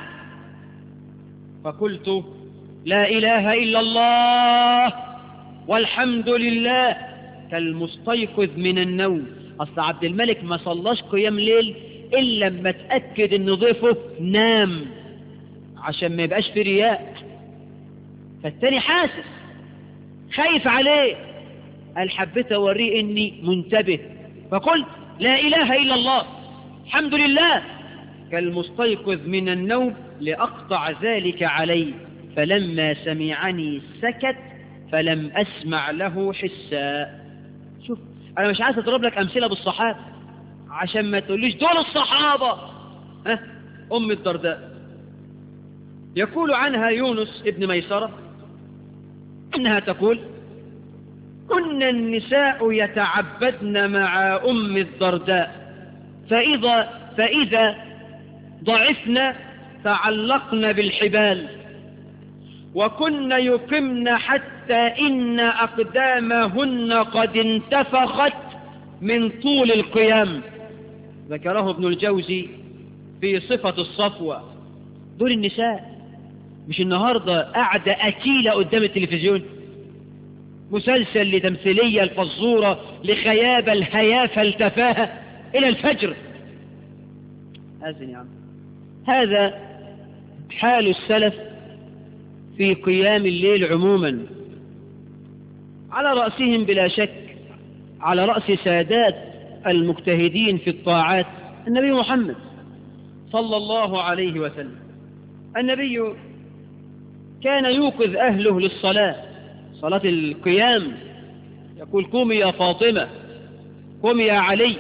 فقلت: لا إله إلا الله والحمد لله، كالمستيقظ من النوم. أصل عبد الملك ما صلاش قيام ليل إلا لما تأكد إن ضيفه نام، عشان ما يبقاش في رياء. فالتاني حاسس خايف عليه، قال: حبيت أوريه إني منتبه، فقلت: لا إله إلا الله الحمد لله، كالمستيقظ من النوم، لأقطع ذلك عليه. فلما سمعني سكت فلم أسمع له حسا. شوف، أنا مش عايز أضرب لك أمثلة بالصحابة عشان ما تقوليش دول الصحابة. أم الدرداء يقول عنها يونس ابن ميسرة إنها تقول: كنا النساء يتعبدن مع أم الدرداء، فإذا ضعفنا تعلقن بالحبال، وكن يقمن حتى إن أقدامهن قد انتفخت من طول القيام. ذكره ابن الجوزي في صفة الصفوة. دول النساء مش النهاردة قاعدة أكيلة قدام التلفزيون، مسلسل لتمثيلية الفزورة لخيابة الهيافة التفاهة إلى الفجر. أذن يا عم. هذا حال السلف في قيام الليل عموما، على رأسهم بلا شك، على رأس سادات المجتهدين في الطاعات النبي محمد صلى الله عليه وسلم. النبي كان يوقظ أهله للصلاة، صلاة القيام، يقول: قومي يا فاطمة، قومي يا علي،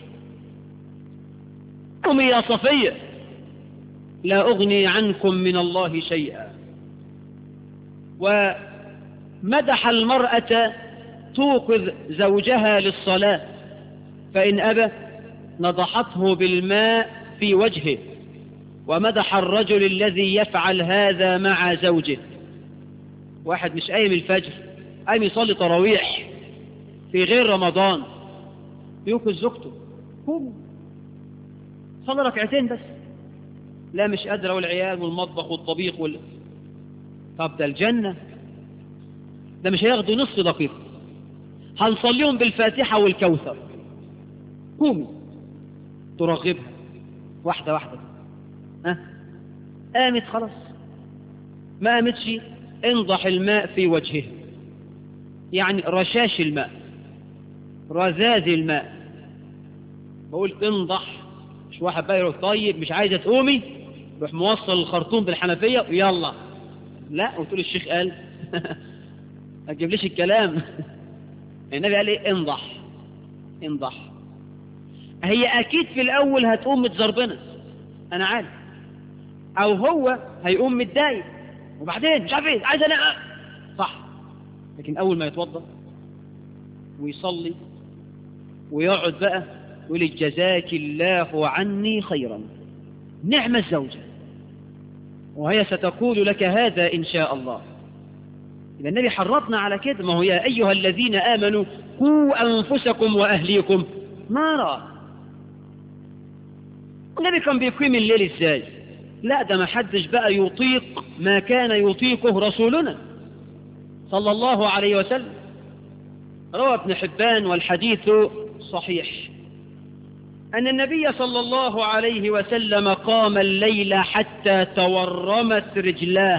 قومي يا صفية، لا أغني عنكم من الله شيئا. ومدح المرأة توقظ زوجها للصلاة، فإن أبى نضحته بالماء في وجهه. ومدح الرجل الذي يفعل هذا مع زوجه. واحد مش قايم الفجر، قايم يصلي تراويح في غير رمضان، يوقظ زوجته: قوم صلي ركعتين بس. لا مش قادرة، والعيال والمطبخ والطبيخ طب ده الجنة، ده مش هياخدوا نصف دقيقة، هنصليهم بالفاتحة والكوثر. قومي ترغبها واحدة واحدة. قامت خلاص، ما قامتش انضح الماء في وجهها، يعني رشاش الماء، رذاذ الماء. بقول انضح، مش واحد بقى يروح طيب مش عايزة تقومي يروح موصل الخرطوم بالحنفية ويلا، لا. وتقول الشيخ قال ما تجيبليش الكلام. النبي قال ايه؟ انضح. هي اكيد في الاول هتقوم متزربنه، انا عارف، او هو هيقوم متضايق وبعدين مش عارف ايه عايز انام، صح. لكن اول ما يتوضا ويصلي ويقعد بقى يقول جزاك الله عني خيرا، نعم الزوجة، وهي ستقول لك هذا إن شاء الله. إذا النبي حرضنا على كده، ما هو يا أيها الذين آمنوا قوا أنفسكم وأهليكم نارا. النبي كان بيقيم الليل إزاي؟ لا ده ما حدش بقى يطيق ما كان يطيقه رسولنا صلى الله عليه وسلم. روى ابن حبان والحديث صحيح أن النبي صلى الله عليه وسلم قام الليل حتى تورمت رجلاه،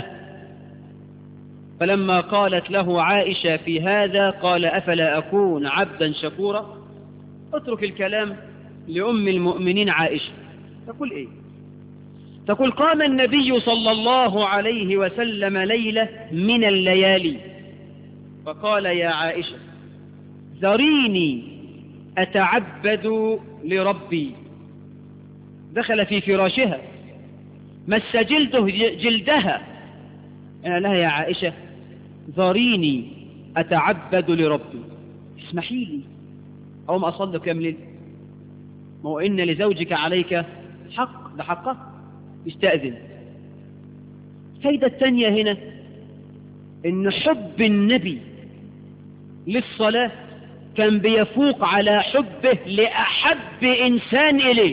فلما قالت له عائشة في هذا قال أفلا أكون عبدا شكورا. اترك الكلام لأم المؤمنين عائشة. تقول إيه؟ تقول قام النبي صلى الله عليه وسلم ليلة من الليالي فقال يا عائشة ذريني أتعبد لربي. دخل في فراشها مس جلدها، أنا لها يا عائشة ذريني أتعبد لربي، اسمحي لي أو ما أصلي كام ليل، ما هو إن لزوجك عليك حق، ده حقه يستأذن. الفايدة الثانية هنا إن حب النبي للصلاة كان بيفوق على حبه لأحب إنسان إليه.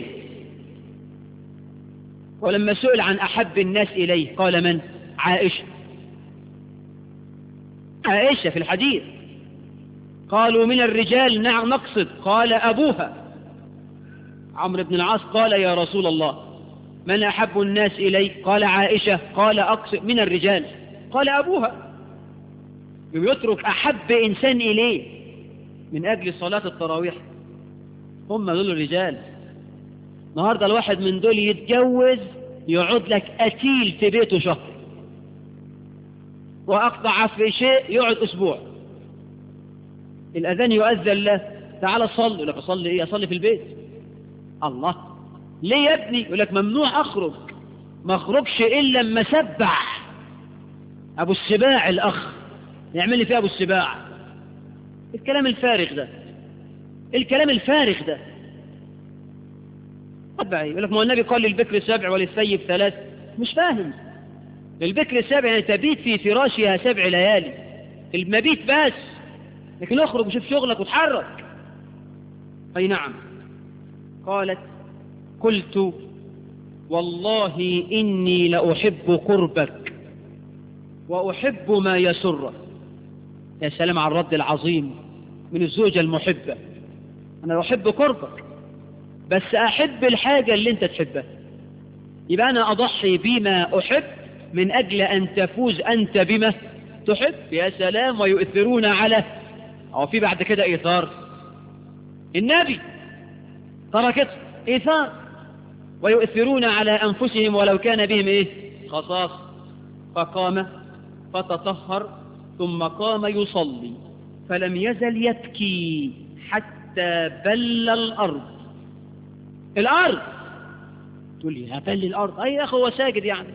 ولما سئل عن أحب الناس إليه قال من؟ عائشة في الحديث. قالوا من الرجال نعم نقصد، قال أبوها عمرو بن العاص. قال يا رسول الله من أحب الناس إليه؟ قال عائشة. قال أقصد من الرجال، قال أبوها. يترك أحب إنسان إليه من أجل صلاة التراويح، هم دول الرجال. النهاردة الواحد من دول يتجوز يقعد لك أتيل في بيته شهر، وأقطع في شيء يقعد أسبوع. الأذان يؤذن له تعال صلي، يقول لك أصلي إيه؟ أصلي في البيت. الله، ليه يا ابني؟ يقول لك ممنوع أخرج، ما أخرجش إلا لما سبح أبو السباع الأخ يعمل لي فيه أبو السباع. الكلام الفارغ ده، الكلام الفارغ ده. يقول لك ما النبي قال للبكر 7 وللثيب 3. مش فاهم. للبكر 7 يعني تبيت في فراشها 7 ليالي، المبيت بس، لكن اخرج وشوف شغلك وتحرك. أي نعم. قالت قلت والله إني لأحب قربك وأحب ما يسرك. يا سلام على الرد العظيم من الزوجة المحبة. أنا أحب قربك بس أحب الحاجة اللي أنت تحبها، يبقى أنا أضحي بما أحب من أجل أن تفوز أنت بما تحب. يا سلام. ويؤثرون على، أو في بعد كده إيثار. النبي تركت إيثار. ويؤثرون على أنفسهم ولو كان بهم إيه؟ خصاص. فقام فتطهر ثم قام يصلي فلم يزل يبكي حتى بل الأرض. الأرض تقول لي هبل الأرض؟ أي يا أخي هو ساجد، يعني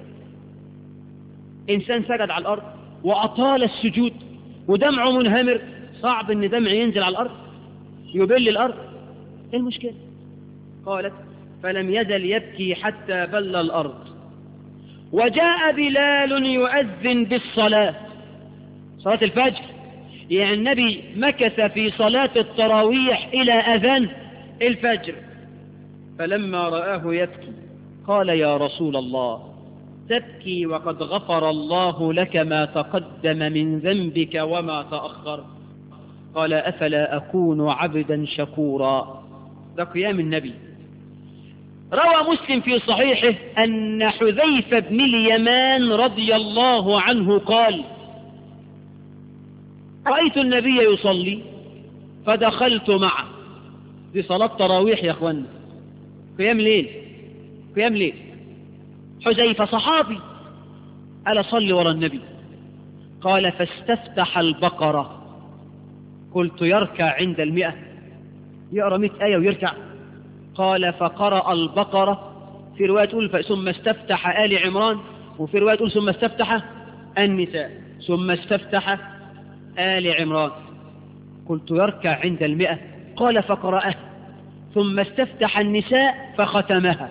إنسان سجد على الأرض وأطال السجود ودمعه منهمر، صعب إن دمع ينزل على الأرض يبل الأرض. إيه المشكلة؟ قالت فلم يزل يبكي حتى بل الأرض. وجاء بلال يؤذن بالصلاة، صلاة الفجر. يعني النبي مكث في صلاة التراويح إلى أذان الفجر. فلما رآه يبكي قال يا رسول الله تبكي وقد غفر الله لك ما تقدم من ذنبك وما تأخر؟ قال أفلا أكون عبدا شكورا. ده قيام النبي. روى مسلم في صحيحه أن حذيفة بن اليمان رضي الله عنه قال رأيت النبي يصلي فدخلت معه. دي صلاة تراويح يا أخوانا، قيام ليل، قيام ليل. حذيفة صحابي قال صلي وراء النبي، قال فاستفتح البقرة. قلت يركع عند 100؟ يقرأ 100 آية ويركع؟ قال فقرأ البقرة. في رواية تقول ثم استفتح آل عمران، وفي رواية تقول ثم استفتح النساء، ثم استفتح آل عمران. قلت يركع عند 100؟ قال فقرأه ثم استفتح النساء فختمها.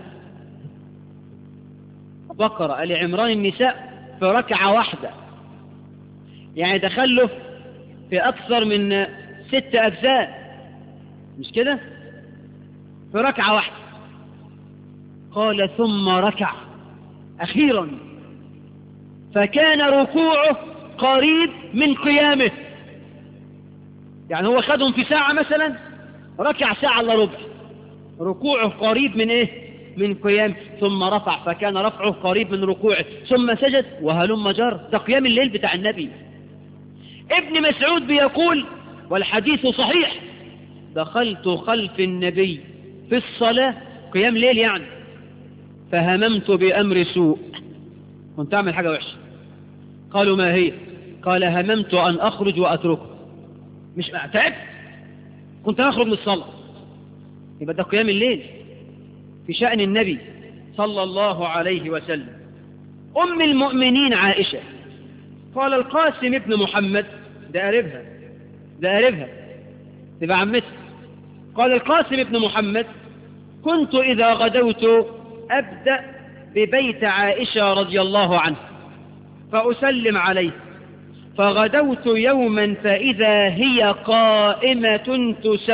بقرة آل عمران النساء في ركعة واحدة، يعني تخلف في أكثر من 6 أجزاء، مش كده؟ في ركعة واحدة. قال ثم ركع أخيرا فكان ركوعه قريب من قيامه، يعني هو خدهم في ساعة مثلا، ركع ساعة إلا ربع، ركوعه قريب من إيه؟ من قيامه. ثم رفع فكان رفعه قريب من ركوعه، ثم سجد وهلم جر. ده قيام الليل بتاع النبي. ابن مسعود بيقول والحديث صحيح: دخلت خلف النبي في الصلاة، قيام ليل يعني، فهممت بأمر سوء، كنت أعمل حاجة وحشة. قالوا ما هي؟ قال هممت أن أخرج وأتركه، مش تعبت كنت أخرج من الصلاة. يبقى ده قيام الليل في شأن النبي صلى الله عليه وسلم. أم المؤمنين عائشة، قال القاسم ابن محمد، ده قريبها تبقى عمتها، قال القاسم ابن محمد: كنت إذا غدوت أبدأ ببيت عائشة رضي الله عنها فأسلم عليه، فغدوت يوما فإذا هي قائمة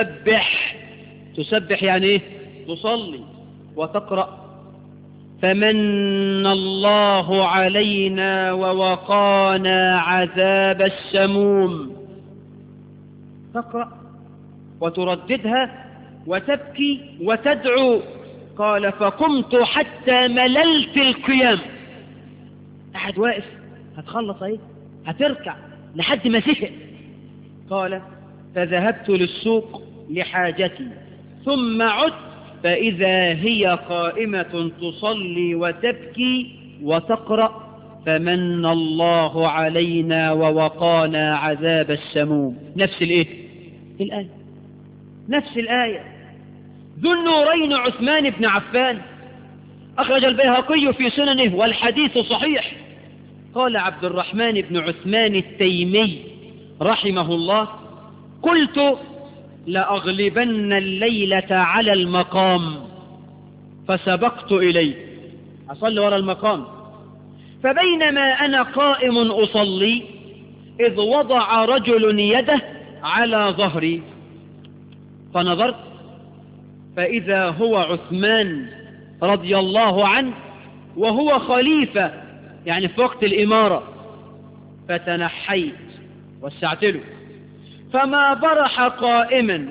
تسبح يعني إيه؟ تصلي وتقرأ: فمن الله علينا ووقانا عذاب السموم. تقرأ وترددها وتبكي وتدعو. قال فقمت حتى مللت القيام، أحد واقف هتخلص ايه، هتركع لحد ما زهق. قال فذهبت للسوق لحاجتي ثم عدت فإذا هي قائمة تصلي وتبكي وتقرأ: فمن الله علينا ووقانا عذاب السموم. نفس الآية، نفس الآية. ذو النورين عثمان بن عفان، أخرج البيهقي في سننه والحديث صحيح. قال عبد الرحمن بن عثمان التيمي رحمه الله: قلت لأغلبن الليلة على المقام، فسبقت إليه، أصلي وراء المقام، فبينما أنا قائم أصلي إذ وضع رجل يده على ظهري، فنظرت فإذا هو عثمان رضي الله عنه وهو خليفة، يعني في وقت الإمارة، فتنحيت وسعت له، فما برح قائما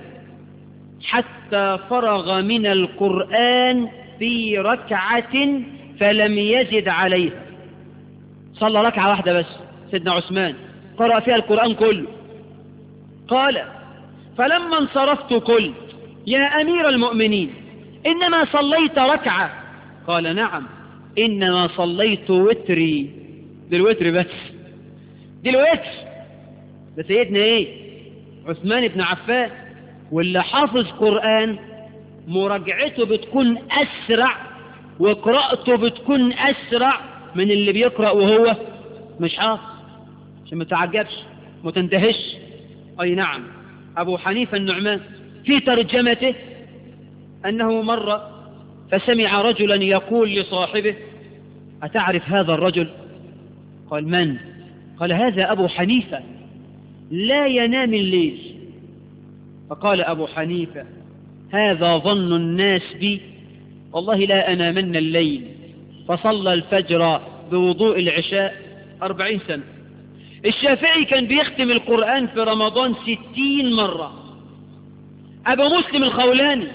حتى فرغ من القرآن في ركعة فلم يزد عليها. صلى ركعة واحدة بس سيدنا عثمان، قرأ فيها القرآن كله. قال فلما انصرفت قلت: يا أمير المؤمنين، إنما صليت ركعة؟ قال: نعم، إنما صليت وتري. دي الوتر بس، دي الوتر. ده سيدنا إيه؟ عثمان بن عفان. واللي حافظ قرآن مراجعته بتكون أسرع وقراءته بتكون أسرع من اللي بيقرأ وهو مش حافظ، عشان ما تعجبش ما تندهش. أي نعم. أبو حنيفة النعمان في ترجمته أنه مر فسمع رجلا يقول لصاحبه: أتعرف هذا الرجل؟ قال: من؟ قال: هذا أبو حنيفة لا ينام الليل. فقال أبو حنيفة: هذا ظن الناس بي، والله لا أنامن الليل. فصلى الفجر بوضوء العشاء 40 سنة. الشافعي كان بيختم القرآن في رمضان 60 مرة. أبو مسلم الخولاني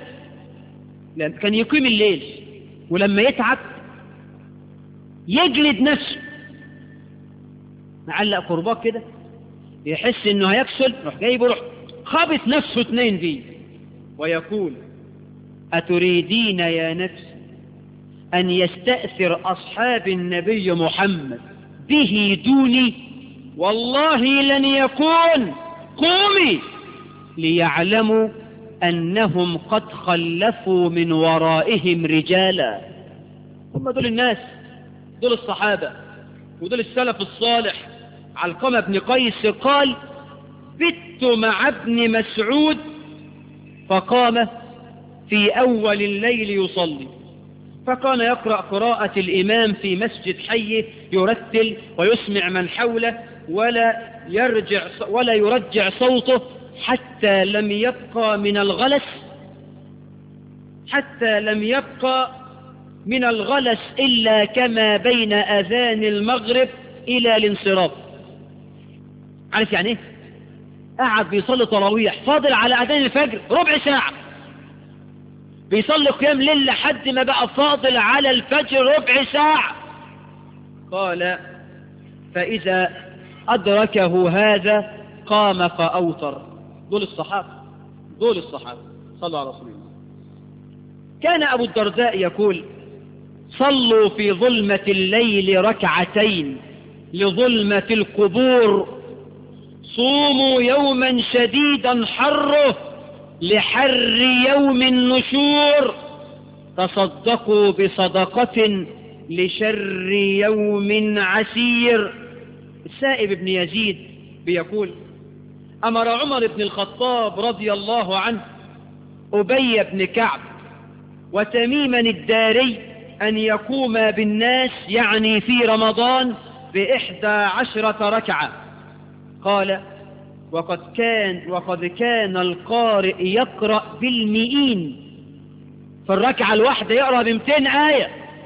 كان يقيم الليل، ولما يتعب يجلد نفسه، معلق قرباك كده، يحس انه هيكسل، روح جايبه، روح خابط نفسه 2 دي، ويقول: أتريدين يا نفس أن يستأثر أصحاب النبي محمد به دوني؟ والله لن يكون قومي ليعلموا أنهم قد خلفوا من ورائهم رجالا. هم دول الناس، دول الصحابة ودول السلف الصالح. علقمة بن قيس قال: بت مع ابن مسعود فقام في أول الليل يصلي، فكان يقرأ قراءة الإمام في مسجد حيه، يرتل ويسمع من حوله ولا يرجع صوته حتى لم يبقى من الغلس إلا كما بين أذان المغرب إلى الانصراف. عارف يعني ايه؟ قاعد بيصلي تراويح فاضل على أذان الفجر ربع ساعة، بيصلي قيام ليل لحد ما بقى فاضل على الفجر ربع ساعة. قال: فإذا أدركه هذا قام فأوتر. دول الصحابة صلوا على رسول الله. كان أبو الدرداء يقول: صلوا في ظلمة الليل ركعتين لظلمة القبور، صوموا يوما شديدا حره لحر يوم النشور، تصدقوا بصدقة لشر يوم عسير. السائب بن يزيد بيقول: أمر عمر بن الخطاب رضي الله عنه أبي بن كعب وتميما الداري أن يقوم بالناس يعني في رمضان ب11 ركعة. قال: وقد كان القارئ يقرأ بالمئين، في الركعة الواحدة يقرأ ب200 آية،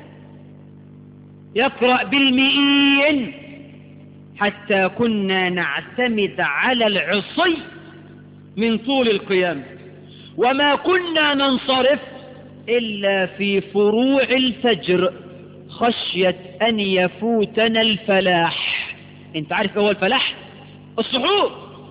يقرأ بالمئين، حتى كنا نعتمد على العصي من طول القيام، وما كنا ننصرف إلا في فروع الفجر خشية أن يفوتنا الفلاح. انت عارف هو الفلاح؟ السحور.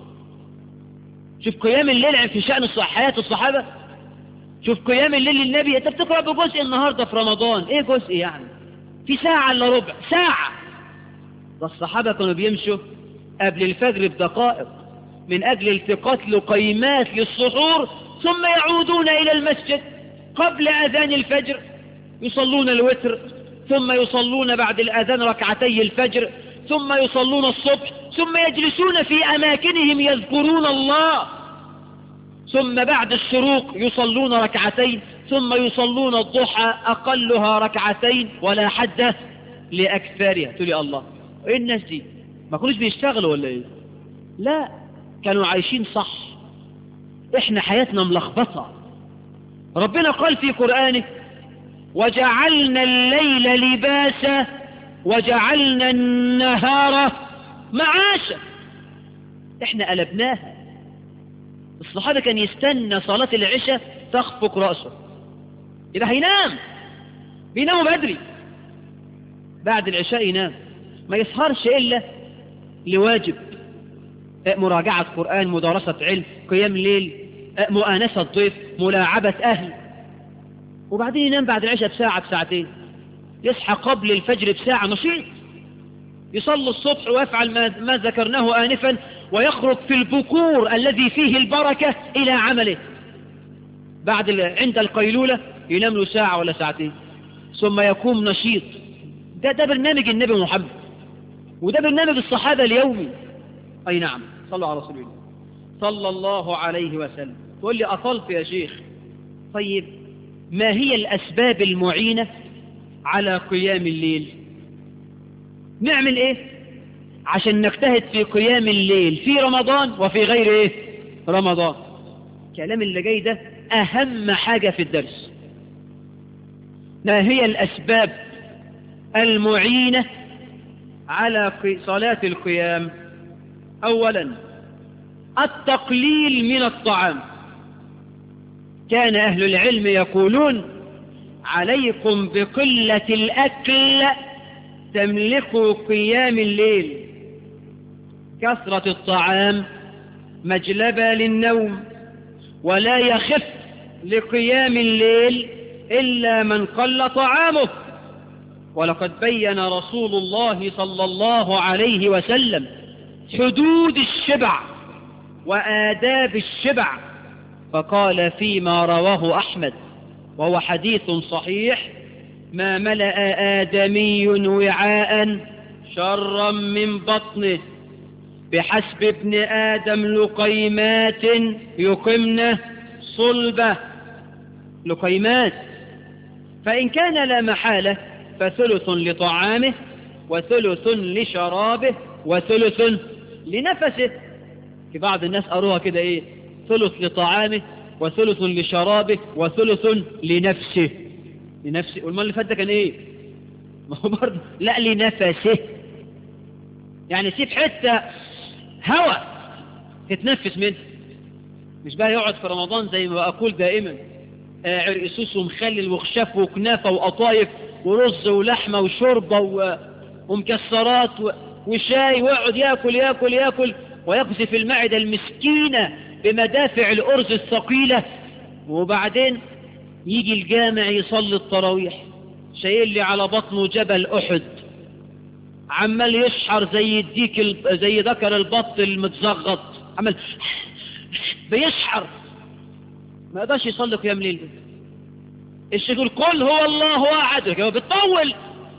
شوف قيام الليل في شأن حياة الصحابة، شوف قيام الليل للنبي. انت بتقرأ بجزء النهاردة في رمضان، ايه جزء يعني؟ في ساعة الا ربع ساعة. والصحابة كانوا بيمشوا قبل الفجر بدقائق من أجل التقاط لقيمات للسحور، ثم يعودون إلى المسجد قبل أذان الفجر، يصلون الوتر، ثم يصلون بعد الأذان ركعتي الفجر، ثم يصلون الصبح، ثم يجلسون في أماكنهم يذكرون الله، ثم بعد الشروق يصلون ركعتين، ثم يصلون الضحى أقلها ركعتين ولا حد لأكثرها. تقول يا الله، ايه الناس دي؟ ما كانوش بيشتغلوا ولا ايه؟ لا، كانوا عايشين صح. احنا حياتنا ملخبطة. ربنا قال في قرآنه: وجعلنا الليل لباسا وجعلنا النهار معاشا. احنا قلبناها. الصحابة كان يستنى صلاة العشاء تخفق رأسه، يبقى هينام، بيناموا بدري، بعد العشاء ينام، ما يسهرش إلا لواجب، مراجعة قرآن، مدارسة علم، قيام ليل، مؤانسة ضيف، ملاعبة أهل، وبعدين ينام بعد العشاء بساعة بساعتين، يصحى قبل الفجر بساعة نشيط، يصلي الصبح ويفعل ما ذكرناه آنفا، ويخرج في البكور الذي فيه البركة إلى عمله. عند القيلولة ينام له ساعة ولا ساعتين، ثم يقوم نشيط. ده برنامج النبي محمد، وده برنامج الصحابة اليومي. أي نعم، صلوا على رسول الله صلى الله عليه وسلم. تقول لي أطلت يا شيخ. طيب، ما هي الأسباب المعينة على قيام الليل؟ نعمل إيه عشان نجتهد في قيام الليل في رمضان وفي غير إيه رمضان؟ الكلام اللي جاي ده أهم حاجة في الدرس. ما هي الأسباب المعينة على صلاة القيام؟ أولا، التقليل من الطعام. كان أهل العلم يقولون: عليكم بقلة الأكل تملكوا قيام الليل. كثرة الطعام مجلبة للنوم، ولا يخف لقيام الليل إلا من قل طعامه. ولقد بين رسول الله صلى الله عليه وسلم حدود الشبع وآداب الشبع. فقال فيما رواه أحمد وهو حديث صحيح: ما ملأ آدمي وعاء شرا من بطنه بحسب ابن آدم لقيمات يقمن صلبه. لقيمات، فإن كان لا محالة فثلث لطعامه وثلث لشرابه وثلث لنفسه. في بعض الناس قروها كده ايه، ثلث لطعامه وثلث لشرابه وثلث لنفسه. والمال اللي فات ده كان ايه؟ ما هو برضه لا، لنفسه، يعني سيب حته هواء تتنفس منه. مش بقى يقعد في رمضان زي ما بقول دائما عرقسوس ومخلل وخشاف وكنافه وقطايف ورز ولحمه وشوربه ومكسرات وشاي، ويقعد ياكل ياكل ياكل ويقذف المعده المسكينه بمدافع الارز الثقيله، وبعدين يجي الجامع يصلي التراويح شايل لي على بطنه جبل احد، عمال يشحر زي الديك زي ذكر البط المتزغط، عمال بيشحر، ما يقدرش يصلي قيام ليل. الشيخ يقول قل هو الله احد، بتطول،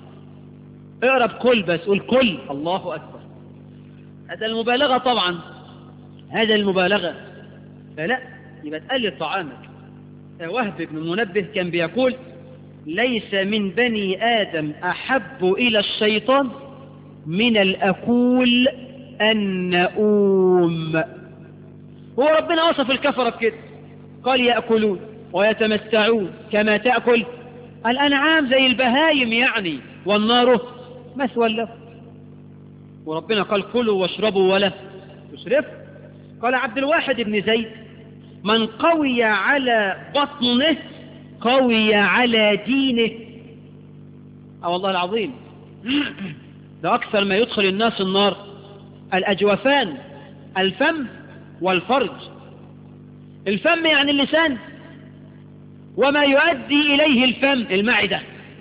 اقرب كل بس، قول كل الله اكبر. هذا المبالغه طبعا، هذا المبالغه، فلا يبقى تقلل طعامك. وهب بن منبه كان بيقول: ليس من بني آدم أحب إلى الشيطان من الأكول النؤوم. هو ربنا وصف الكفرة بكده، قال: يأكلون ويتمتعون كما تأكل الأنعام، زي البهايم يعني، والنار مثوى له. وربنا قال: كلوا واشربوا ولا تسرفوا. قال عبد الواحد بن زيد: من قوي على بطنه قوي على دينه. والله العظيم ده أكثر ما يدخل الناس النار الأجوفان، الفم والفرج. الفم يعني اللسان، وما يؤدي إليه الفم المعدة.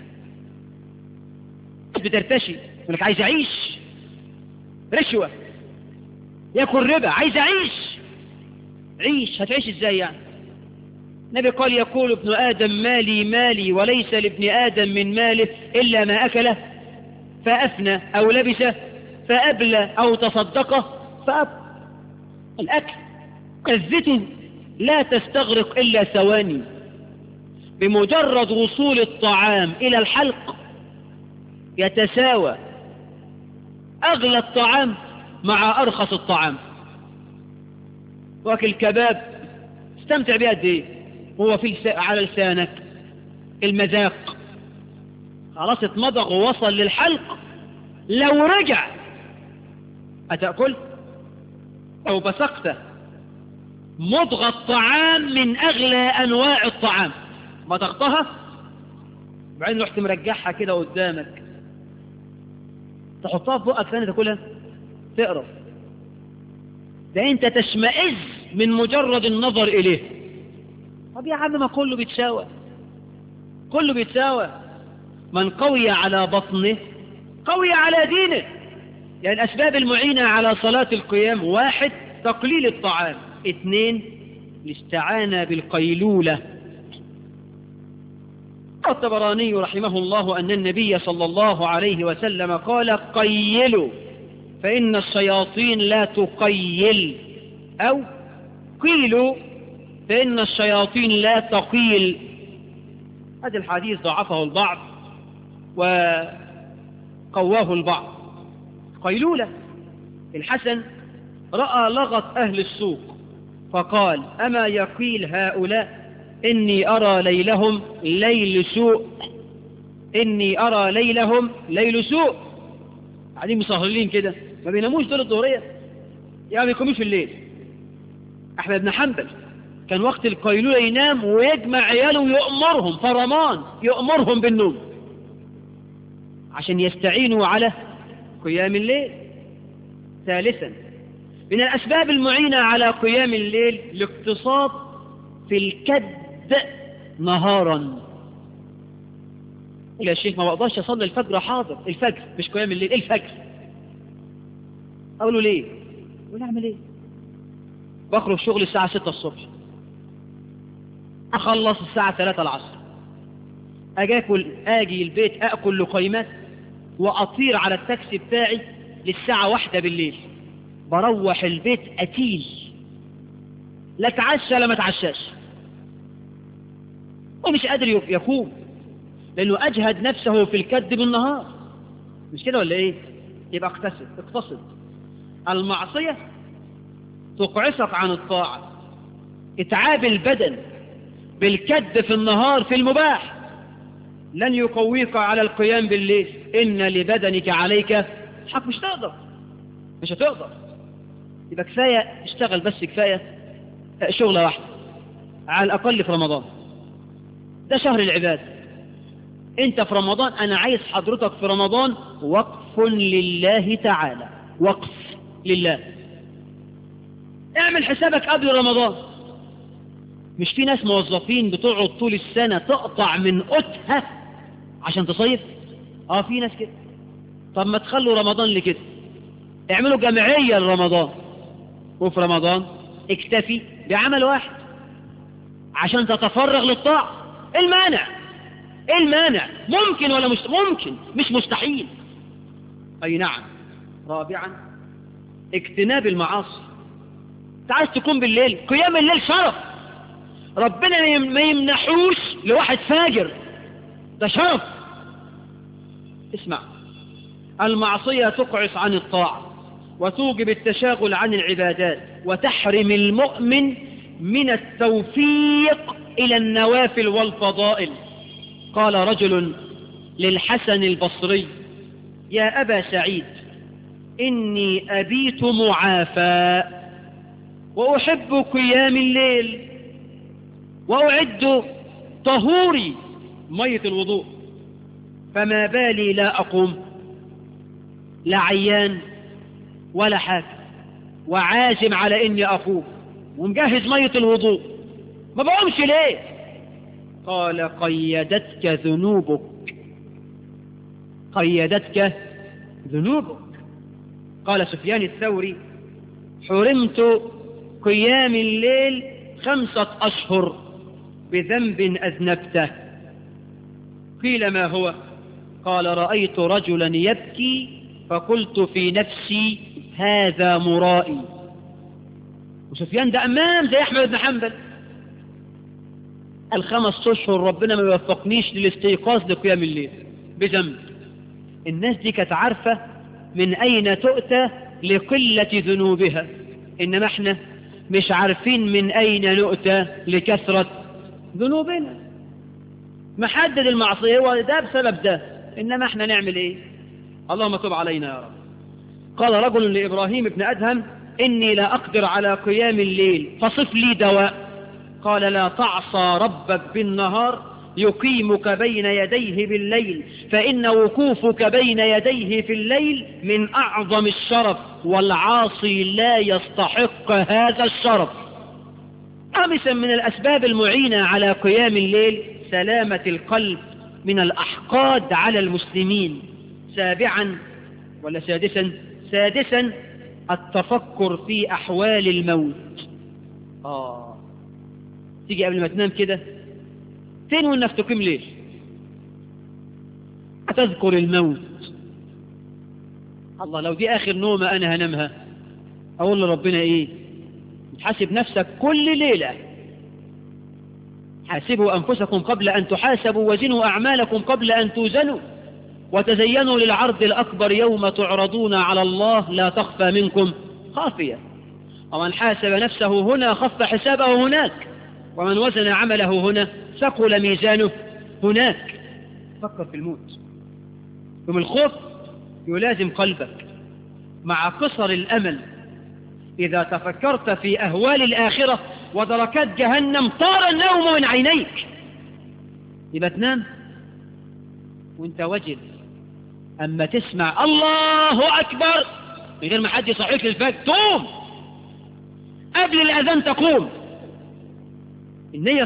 بترتشي يقول لك عايز أعيش، رشوة، يأكل ربا، عايز أعيش. عيش، هتعيش ازاي يعني؟ النبي قال: يقول ابن آدم مالي مالي وليس لابن آدم من ماله إلا ما أكله فأفنى أو لبسه فأبلى أو تصدقه فأبلى. الأكل كالزيت لا تستغرق إلا ثواني، بمجرد وصول الطعام إلى الحلق يتساوى أغلى الطعام مع أرخص الطعام. واكل كباب استمتع بها قد ايه؟ هو في على لسانك المذاق، خلاص اتمضغ ووصل للحلق، لو رجع أتأكل؟ أو بسقت مضغ الطعام من أغلى أنواع الطعام، مضغتها بعدين رحت مرجعها كده قدامك، تحطها في بقك ثاني تاكلها تقرف. ده انت تشمئز من مجرد النظر اليه. طب يا عم ما كله بيتساوى، كله بيتساوى. من قوي على بطنه قوي على دينه. يعني الأسباب المعينة على صلاة القيام: 1 تقليل الطعام، 2 الاستعانة بالقيلولة. الطبراني رحمه الله أن النبي صلى الله عليه وسلم قال: قيلوا فإن الشياطين لا تقيل، أو قيلوا فإن الشياطين لا تقيل. هذا الحديث ضعفه البعض وقواه البعض. قيلولة: الحسن رأى لغط أهل السوق فقال: أما يقيل هؤلاء إني أرى ليلهم ليل سوء، إني أرى ليلهم ليل سوء. قاعدين مسهرين كده، ما بيناموش دول الظهرية، يعني ما بيقوموش في الليل. أحمد بن حنبل كان وقت القيلولة ينام ويجمع عياله ويأمرهم فرمان، يأمرهم بالنوم عشان يستعينوا على قيام الليل. ثالثا من الأسباب المعينة على قيام الليل الاقتصاد في الكد نهارا. يا شيخ ما بقدرش أصلي الفجر. حاضر، الفجر مش قيام الليل، الفجر. أقول له ليه؟ يقول لي أعمل إيه؟ بخرج شغل الساعة 6 الصبح، أخلص الساعة 3 العصر، أجي البيت أكل لقيمات وأطير على التاكسي بتاعي للساعة 1 بالليل. بروح البيت أتيل، لا اتعشى لا ما اتعشاش، ومش قادر يقوم لأنه أجهد نفسه في الكد بالنهار. مش كده ولا إيه؟ يبقى اقتصد. المعصية تقعصك عن الطاعة. اتعاب البدن بالكد في النهار في المباح لن يقويك على القيام بالليل. إن لبدنك عليك حق. مش هتقدر. يبقى كفاية اشتغل، بس كفاية شغلة واحدة على الأقل في رمضان. ده شهر العباد. انت في رمضان، انا عايز حضرتك في رمضان وقف لله تعالى، وقف لله. اعمل حسابك قبل رمضان. مش في ناس موظفين بتقعد طول السنة تقطع من قوتها عشان تصيف؟ في ناس كده. طب ما تخلوا رمضان لكده، اعملوا جمعية لرمضان، وفي رمضان اكتفي بعمل واحد عشان تتفرغ للطاعة. ايه المانع؟ ممكن ولا مش ممكن؟ مش مستحيل. اي نعم. رابعا، اجتناب المعاصي. انت عايز تكون بالليل، قيام الليل شرف ربنا ما يمنحوش لواحد فاجر، ده شرف. اسمع، المعصية تقعص عن الطاعة وتوجب التشاغل عن العبادات وتحرم المؤمن من التوفيق إلى النوافل والفضائل. قال رجل للحسن البصري: يا أبا سعيد، إني أبيت معافى وأحب قيام الليل وأعد طهوري مية الوضوء، فما بالي لا أقوم؟ لا عيان ولا حاجة، وعازم على إني أقوم ومجهز مية الوضوء، ما بقومش ليه؟ قال: قيدتك ذنوبك. قال سفيان الثوري: حرمت قيام الليل 5 أشهر بذنب أذنبته. قيل: ما هو؟ قال: رأيت رجلا يبكي فقلت في نفسي هذا مرائي. وسفيان ده أمام زي أحمد بن حنبل. 5 أشهر ربنا ما يوفقنيش للاستيقاظ لقيام الليل بذنب. الناس دي كانت عارفة من أين تؤتى لقلة ذنوبها، إنما احنا مش عارفين من أين نؤتى لكثرة ذنوبنا. محدد المعصية هو ده بسبب ده، إنما احنا نعمل إيه؟ اللهم تب علينا يا رب. قال رجل لإبراهيم بن أدهم: إني لا أقدر على قيام الليل فصف لي دواء. قال: لا تعصى ربك بالنهار يقيمك بين يديه بالليل، فإن وقوفك بين يديه في الليل من أعظم الشرف، والعاصي لا يستحق هذا الشرف. خامسا من الأسباب المعينة على قيام الليل سلامة القلب من الأحقاد على المسلمين. سادسا التفكر في أحوال الموت. تيجي قبل ما تنام كده تنوي انك تقيم ليل، تذكر الموت. الله، لو دي آخر نومة أنا هنامها، أقول لربنا إيه؟ تحاسب نفسك كل ليلة: حاسبوا أنفسكم قبل أن تحاسبوا، وزنوا أعمالكم قبل أن توزنوا، وتزينوا للعرض الأكبر يوم تعرضون على الله لا تخفى منكم خافية. ومن حاسب نفسه هنا خف حسابه هناك، ومن وزن عمله هنا ثقل ميزانه هناك. فكر في الموت. يوم الخوف يلازم قلبك مع قصر الأمل. إذا تفكرت في أهوال الآخرة ودركات جهنم طار النوم من عينيك. يبقى تنام وانت وجل، أما تسمع الله أكبر من غير ما حد يصحيك للفجر تقوم قبل الأذان، تقوم. النية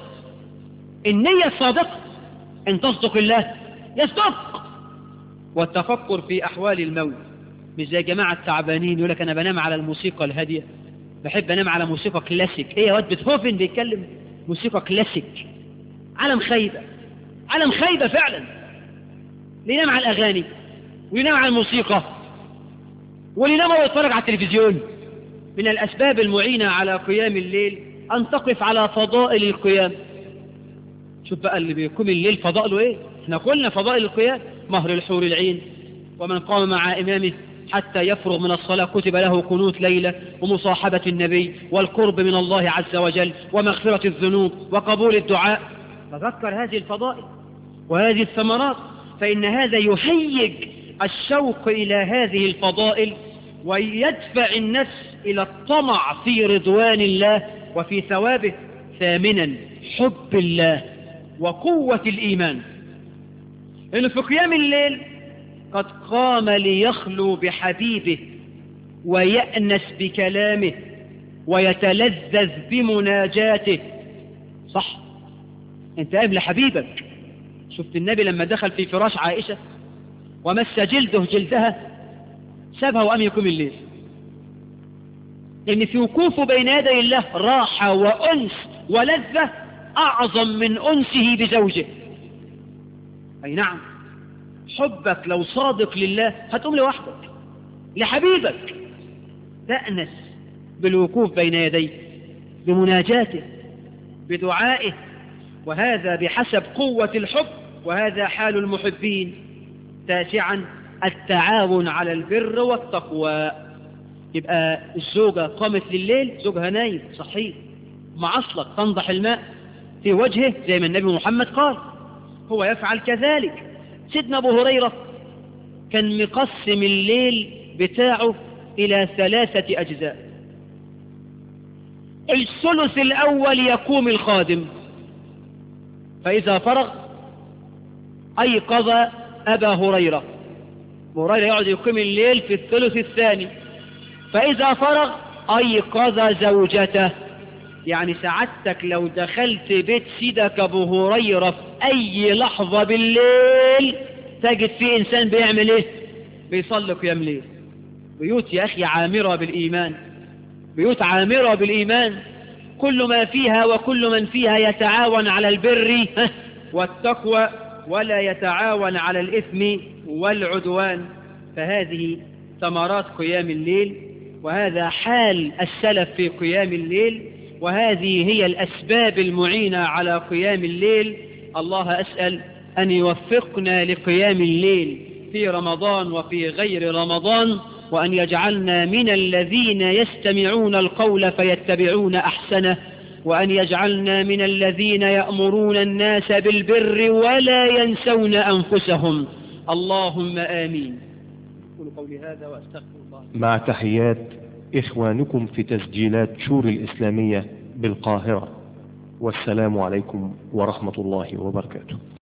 الصادقة إن تصدق الله يصدق. والتفكر في أحوال الموت مش زي جماعة التعبانين يقول لك أنا بنام على الموسيقى الهادية، بحب أنام على موسيقى كلاسيك. إيه يا واد بيتهوفن بيتكلم موسيقى كلاسيك؟ عالم خيبة، عالم خيبة فعلا. اللي ينام على الأغاني وينام على الموسيقى واللي ينام ويتفرج على التلفزيون. من الأسباب المعينة على قيام الليل أن تقف على فضائل القيام. شوف بقى اللي بيقوم الليل فضائله إيه؟ احنا قلنا فضائل القيام: مهر الحور العين، ومن قام مع إمامه حتى يفرغ من الصلاة كتب له قنوت ليلة، ومصاحبة النبي، والقرب من الله عز وجل، ومغفرة الذنوب، وقبول الدعاء. تذكر هذه الفضائل وهذه الثمرات، فإن هذا يهيج الشوق إلى هذه الفضائل ويدفع النفس إلى الطمع في رضوان الله وفي ثوابه. ثامنا حب الله وقوة الإيمان، إنه في قيام الليل قد قام ليخلو بحبيبه ويأنس بكلامه ويتلذذ بمناجاته. صح، انت قام لحبيبك. شفت النبي لما دخل في فراش عائشة ومس جلده جلدها سابها وقام يقوم الليل، إن في وقوفه بين يدي الله راحة وأنس ولذة أعظم من أنسه بزوجه. أي نعم، حبك لو صادق لله هتقوم لوحدك لحبيبك، تأنس بالوقوف بين يديه بمناجاته بدعائه، وهذا بحسب قوة الحب، وهذا حال المحبين. تاسعا التعاون على البر والتقوى. يبقى الزوجة قامت لليل، زوجها نايم صحيح معصلك، تنضح الماء في وجهه زي ما النبي محمد قال، هو يفعل كذلك. سيدنا أبو هريرة كان مقسم الليل بتاعه إلى 3 أجزاء. الثلث الأول يقوم الخادم، فإذا فرغ أيقظ أبا هريرة. أبو هريرة يقعد يقوم الليل في الثلث الثاني، فإذا فرغ أيقظ زوجته. يعني سعادتك لو دخلت بيت سيدك أبو هريرة في أي لحظة بالليل تجد فيه إنسان بيعمل إيه؟ بيصلي قيام ليل. بيوت يا أخي عامرة بالإيمان، بيوت عامرة بالإيمان، كل ما فيها وكل من فيها يتعاون على البر والتقوى ولا يتعاون على الإثم والعدوان. فهذه ثمرات قيام الليل، وهذا حال السلف في قيام الليل، وهذه هي الأسباب المعينة على قيام الليل. الله أسأل أن يوفقنا لقيام الليل في رمضان وفي غير رمضان، وأن يجعلنا من الذين يستمعون القول فيتبعون أحسنه، وأن يجعلنا من الذين يأمرون الناس بالبر ولا ينسون أنفسهم. اللهم آمين. أقول قولي هذا وأستغفر الله. مع تحيات إخوانكم في تسجيلات شور الإسلامية بالقاهرة، والسلام عليكم ورحمة الله وبركاته.